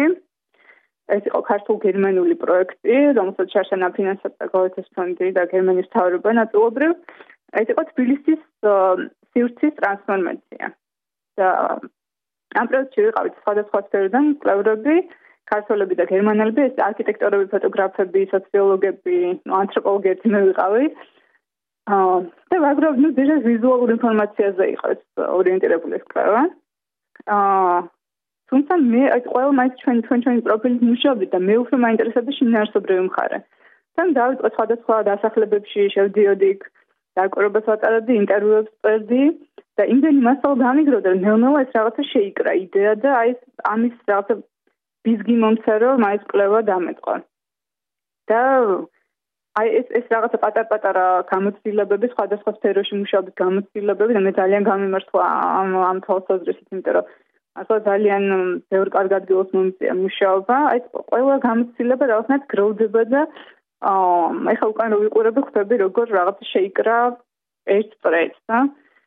ეს იყო ქართულ-გერმანული პროექტი, რომელსაც შარშან აფინანსებდა გოეთეს ფონდი და გერმანიის მთავრობა ნაწილობრივ. ეს იყო თბილისის სივრცის ტრანსფორმაცია. და ამ პროექტში ვიყავით სხვადასხვა სფეროდან კვლევრები, ქართველები და გერმანელები, ეს არქიტექტორები, ფოტოგრაფები, სოციოლოგები, ანთროპოლოგები მე ვიყავი. აა და ვაგროვ ნუ ძირას ვიზუალურ ინფორმაციაზე იყო ეს ორიენტირებული კვლევა. აა თუმცა მე ყველა მაინც ჩვენ ჩვენ ჩვენი პროფილის მუშაობდი და მე უფრო მაინტერესებდა შინაარსობრივი მხარე. თან დავიწყე სხვადასხვა დასახლებებში შევდიოდი, დაკვირვებას ვატარებდი, ინტერვიუებს წერდი და იმდენი მასალა გამიგროვდა, რომ ნელ-ნელა ეს რაღაცა შეიკრა იდეა და აი ამის რაღაცა ბიზგი მომცა, რომ აი ეს კვლევა დამეტყვა. და აი ეს ეს რაღაცა პატარ-პატარა გამოცდილებები, სხვადასხვა სფეროში მუშაობის გამოცდილებები და მე ძალიან გამიმართლა ამ ამ თვალსაზრისით, იმიტომ რომ ახლა ძალიან ბევრ კარგ ადგილას მომიწია მუშაობა, აი ყველა გამოცდილება რაღაცნაირად გროვდება და აა ეხლა უკან რო ვიყურები, ხვდები როგორ რაღაცა შეიკრა ერთ წრეც და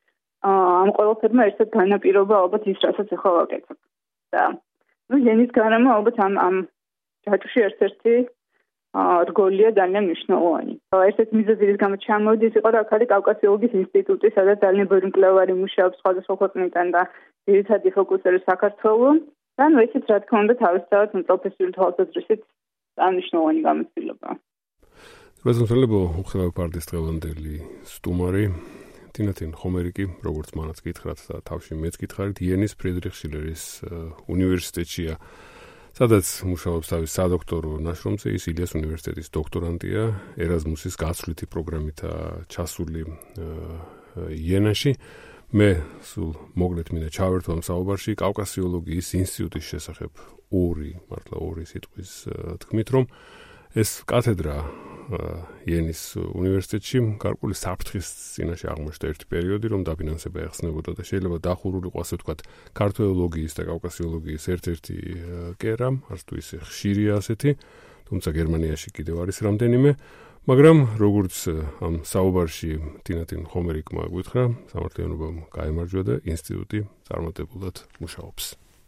ამ ყველაფერმა ერთად განაპირობა ალბათ ის, რასაც ახლა ვაკეთებ. და ნუ ენის გარემო ალბათ ამ ამ ჯაჭვში ერთ-ერთი რგოლია ძალიან მნიშვნელოვანი. ერთ-ერთი მიზეზი რის გამოც ჩამოვიდეს იყო რა ქარი კავკასიოლოგიის ინსტიტუტი, სადაც ძალიან ბევრი მკვლევარი მუშაობს სხვადასხვა ქვეყნიდან და ძირითადი ფოკუსი არის საქართველო. და ნუ ესეც რა თქმა უნდა თავისთავად პროფესიული თვალსაზრისით მნიშვნელოვანი გამოცდილება. რაზმსალებო უხელავ პარტიის დღევანდელი სტუმარი ტინათინ ხომერიკი, როგორც მანაც გითხრათ და თავში მეც გითხარით, იენის ფრიდრიხ შილერის უნივერსიტეტშია, სადაც მუშაობს თავის სადოქტორო ნაშრომზე, ის ილიას უნივერსიტეტის დოქტორანტია, ერაზმუსის გაცვლითი პროგრამითაა ჩასული იენაში. მე სულ მოგლეთ მინდა ჩავერთო ამ საუბარში კავკასიოლოგიის ინსტიტუტის შესახებ ორი, მართლა ორი სიტყვის თქმით, რომ ეს კათედრა იენის უნივერსიტეტში გარკვეული საფრთხის წინაშე აღმოჩნდა ერთი პერიოდი, რომ დაფინანსება ეხსნებოდა და შეიძლება დახურულიყო, ასე ვთქვათ, ქართველოლოგიის და კავკასიოლოგიის ერთ-ერთი კერა, არც თუ ისე ხშირია ასეთი, თუმცა გერმანიაში კიდევ არის რამდენიმე, მაგრამ როგორც ამ საუბარში ტინათინ ხომერიკმა გითხრა, სამართლიანობამ გაემარჯვა და ინსტიტუტი წარმატებულად მუშაობს.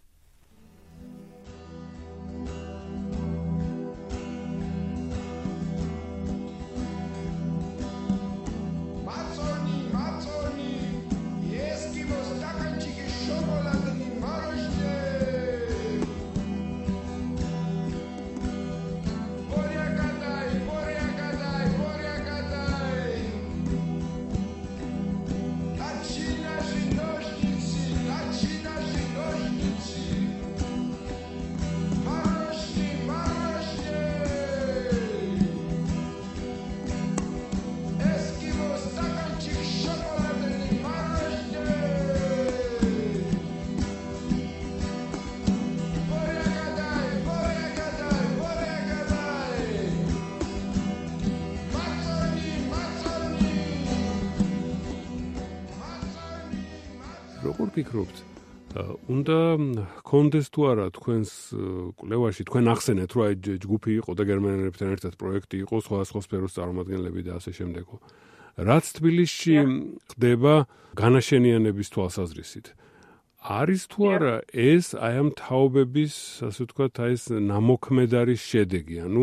როგორ ფიქრობთ, უნდა კონდეს თუ არა თქვენს კვლევაში, თქვენ ახსენეთ, რომ აი ჯგუფი იყო და გერმანელებთან ერთად პროექტი იყო, სხვადასხვა სფეროს წარმომადგენლები და ასე შემდეგ. რაც თბილისში ხდება განაშენიანების თვალსაზრისით, არის თუ არა ეს აი ამ თაობების, ასე ვთქვათ, აი ეს ნამოქმედარის შედეგი, ანუ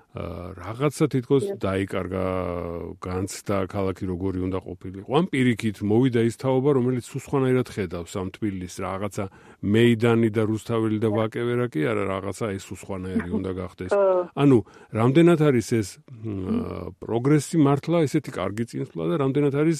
რაღაცა თითქოს დაიკარგა განცდა ქალაქი როგორი უნდა ყოფილიყო. ამ პირიქით მოვიდა ის თაობა, რომელიც სუსხანაირად ხედავს ამ თბილისს, რაღაცა მეიდანი და რუსთაველი და ვაკევერა კი არა, რაღაცა ეს სუსხანაირი უნდა გახდეს. ანუ რამდენად არის ეს პროგრესი მართლა ესეთი კარგი წინსვლა და რამდენად არის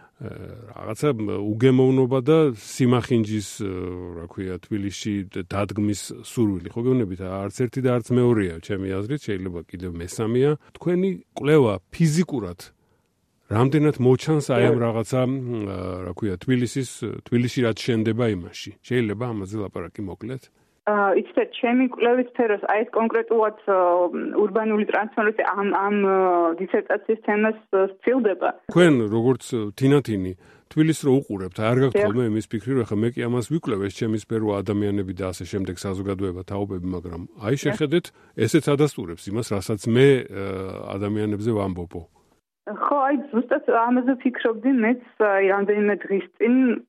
რაღაცა უგემოვნობა და სიმახინჯის, რა ქვია, თბილისში დადგმის სურვილი. ხო გეუბნებით, არც ერთი და არც მეორეა, ჩემი აზრით, შეიძლება კიდევ მესამეა. თქვენი კვლევა ფიზიკურად რამდენად მოჩანს აი ამ რაღაცა, რა ქვია, თბილისის, თბილისში რაც შენდება იმაში. შეიძლება ამაზე ლაპარაკი მოკლედ? იცით, ჩემი კვლევის სფეროს აი ეს კონკრეტულად ურბანული ტრანსფორმაცია ამ ამ დისერტაციის თემას სცილდება. თქვენ როგორც თინათინი თბილისს რო უყურებთ, არ გაქვთ ხოლმე იმის ფიქრი, რომ ახლა მე კი ამას ვიკვლევ, ეს ჩემი სფერო ადამიანები და ასე შემდეგ საზოგადოება, თაობები, მაგრამ აი შეხედეთ, ესეც ადასტურებს იმას, რასაც მე ადამიანებზე ვამბობო. ხო, აი ზუსტად ამაზე ფიქრობდი მეც აი რამდენიმე დღის წინ,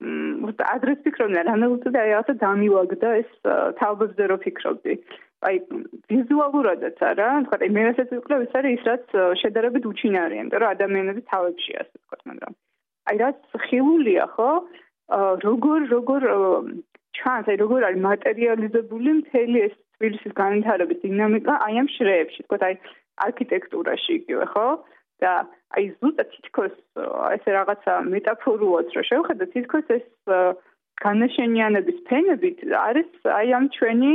ადრეს ფიქრობდი, რანაირად აი ასე დამივაგდა ეს თაობებზე რო ფიქრობდი. აი ვიზუალურადაც არა, თქვა აი მე რასაც ვიკვლევ, ეს არის ის რაც შედარებით უჩინარია, იმიტომ რომ ადამიანების თავებშია, ასე ვთქვათ, მაგრამ აი რაც ხილულია, ხო? როგორ როგორ ჩანს, აი როგორ არის მატერიალიზებული მთელი ეს თბილისის განვითარების დინამიკა აი ამ შრეებში, თქვა აი არქიტექტურაში იგივე, ხო? და აი ზუსტად თითქოს ესე რაღაცა მეტაფორულად რო შევხედოთ, თითქოს ეს განაშენიანების ფენებით არის აი ამ ჩვენი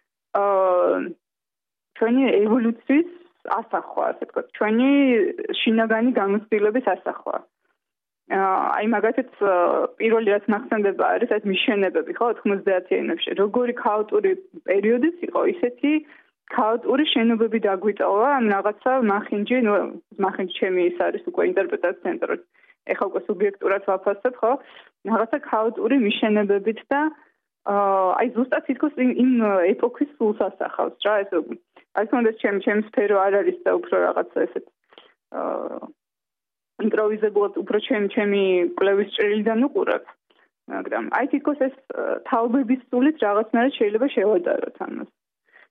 ჩვენი ევოლუციის ასახვა, ასე ვთქვათ, ჩვენი შინაგანი გამოცდილების ასახვა. აი მაგათაც პირველი რაც მახსენდება არის ეს მიშენებები, ხო, ოთხმოცდაათიანებში. როგორი ქაოტური პერიოდიც იყო, ისეთი ქაოტური შენობები დაგვიტოვა, ამ რაღაცა მახინჯი, ნუ მახინჯი ჩემი ის არის უკვე ინტერპრეტაციის ცენტრი. ეხლა უკვე სუბიექტურად ვაფასებ, ხო? რაღაცა ქაოტური მიშენებებით და აი ზუსტად თითქოს იმ ეპოქის სულს ასახავს, რა, ეს აი თუნდაც ჩემი ჩემი სფერო არ არის და უფრო რაღაცა ესეთ იმპროვიზებულად უფრო ჩემი ჩემი კვლევის ჭრილიდან უყურებ. მაგრამ აი თითქოს ეს თაობების სულით რაღაცნაირად შეიძლება შევადაროთ ამას.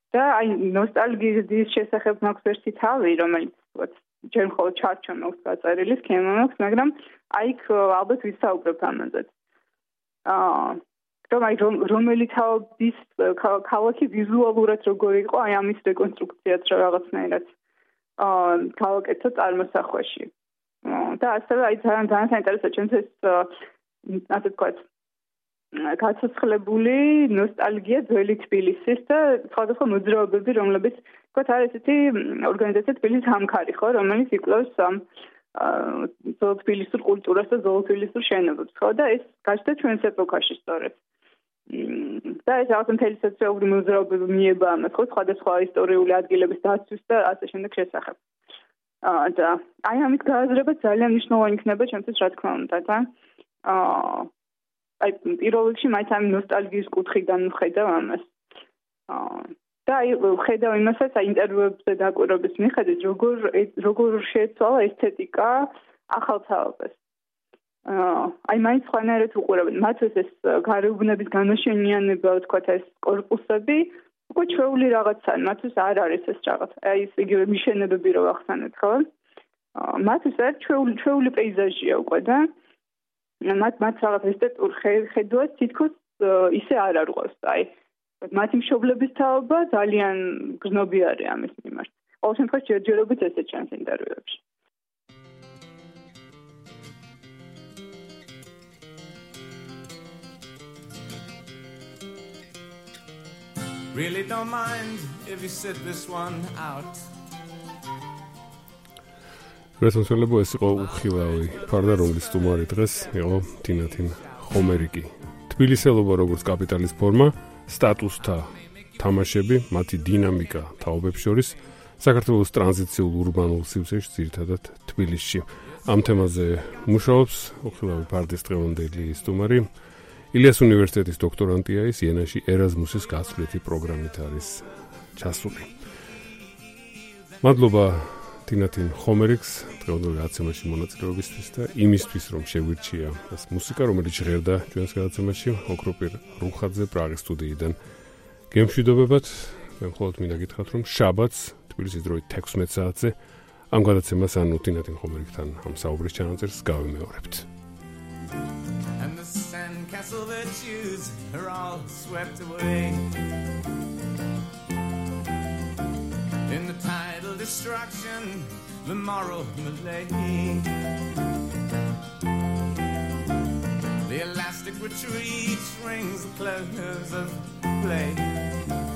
და აი ნოსტალგიის შესახებ მაქვს ერთი თავი, რომელიც ვთქვათ, ჯერ მხოლოდ ჩარჩო მაქვს გაწერილი, სქემა მაქვს, მაგრამ აი ალბათ ვისაუბრებ ამაზე. აა რომ აი რომელი თაობის ქალაქი ვიზუალურად როგორ იყო, აი ამის რეკონსტრუქციაც რა რაღაცნაირად აა გავაკეთო წარმოსახვაში. და ასევე აი ძალიან ძალიან საინტერესო ჩემს ეს ასე ვთქვათ გაცოცხლებული ნოსტალგია ძველი თბილისის და სხვადასხვა მოძრაობები, რომლებიც ვთქვათ არის ესეთი ორგანიზაცია თბილისის ჰამქარი ხო, რომელიც იკვლევს ზოლ თბილისურ კულტურას და ზოლ თბილისურ შენობებს ხო და ეს გაჩნდა ჩვენს ეპოქაში სწორედ. და ეს რაღაც მთელი სოციალური მოძრაობები მიება ამას ხო სხვადასხვა ისტორიული ადგილების დაცვის და ასე შემდეგ შესახებ. და აი ამის გააზრება ძალიან მნიშვნელოვანი იქნება ჩემთვის რა თქმა უნდა და აა აი პირველ რიგში მაინც ამ ნოსტალგიის კუთხიდან ვხედავ ამას. აა და აი ვხედავ იმასაც აი ინტერვიუებზე დაკვირვების მიხედვით როგორ როგორ შეცვალა ესთეტიკა ახალ თაობას. აა აი მაინც ხანერეთ უყურებენ მათთვის ეს გარეუბნების განაშენიანება ვთქვათ ეს კორპუსები უკვე ჩვეული რაღაცა მათთვის არ არის ეს რაღაც აი ეს იგივე მიშენებები რო ახსენეთ ხო მათთვის ეს ჩვეული ჩვეული პეიზაჟია უკვე და მათ მათ რაღაც ესთეტურ ხედვას თითქოს ისე არ არყავს აი მათი მშობლების თაობა ძალიან გრძნობი არის ამის მიმართ ყოველ შემთხვევაში ჯერჯერობით ესე ჩანს ინტერვიუებში. Really don't mind if you sit this one out. რესონსველებო ეს იყო უხილავი ფარდა რომლის სტუმარი დღეს იყო თინათინ ხომერიკი. თბილისელობა როგორც კაპიტალის ფორმა, სტატუსთა თამაშები, მათი დინამიკა თაობებს შორის საქართველოს ტრანზიციულ ურბანულ სივრცეში ძირითადად თბილისში. ამ თემაზე მუშაობს უხილავი ფარდის დღევანდელი სტუმარი ილიას უნივერსიტეტის დოქტორანტია ის იენაში ერაზმუსის გასვლითი პროგრამით არის ჩასული. მადლობა თინათინ ხომერიკს დღევანდელ გადაცემაში მონაწილეობისთვის და იმისთვის რომ შეგვირჩია ეს მუსიკა რომელიც ჟღერდა ჩვენს გადაცემაში ოქროპირ რუხაძე პრაღის სტუდიიდან. გემშვიდობებად მე მხოლოდ მინდა გითხრათ რომ შაბათს თბილისის დროით თექვსმეტ საათზე ამ გადაცემას ანუ თინათინ ხომერიკთან ამ საუბრის ჩანაწერს გავიმეორებთ. And the sandcastle virtues are all swept away in the tidal destruction, the moral malaise. The elastic retreat rings the close of play.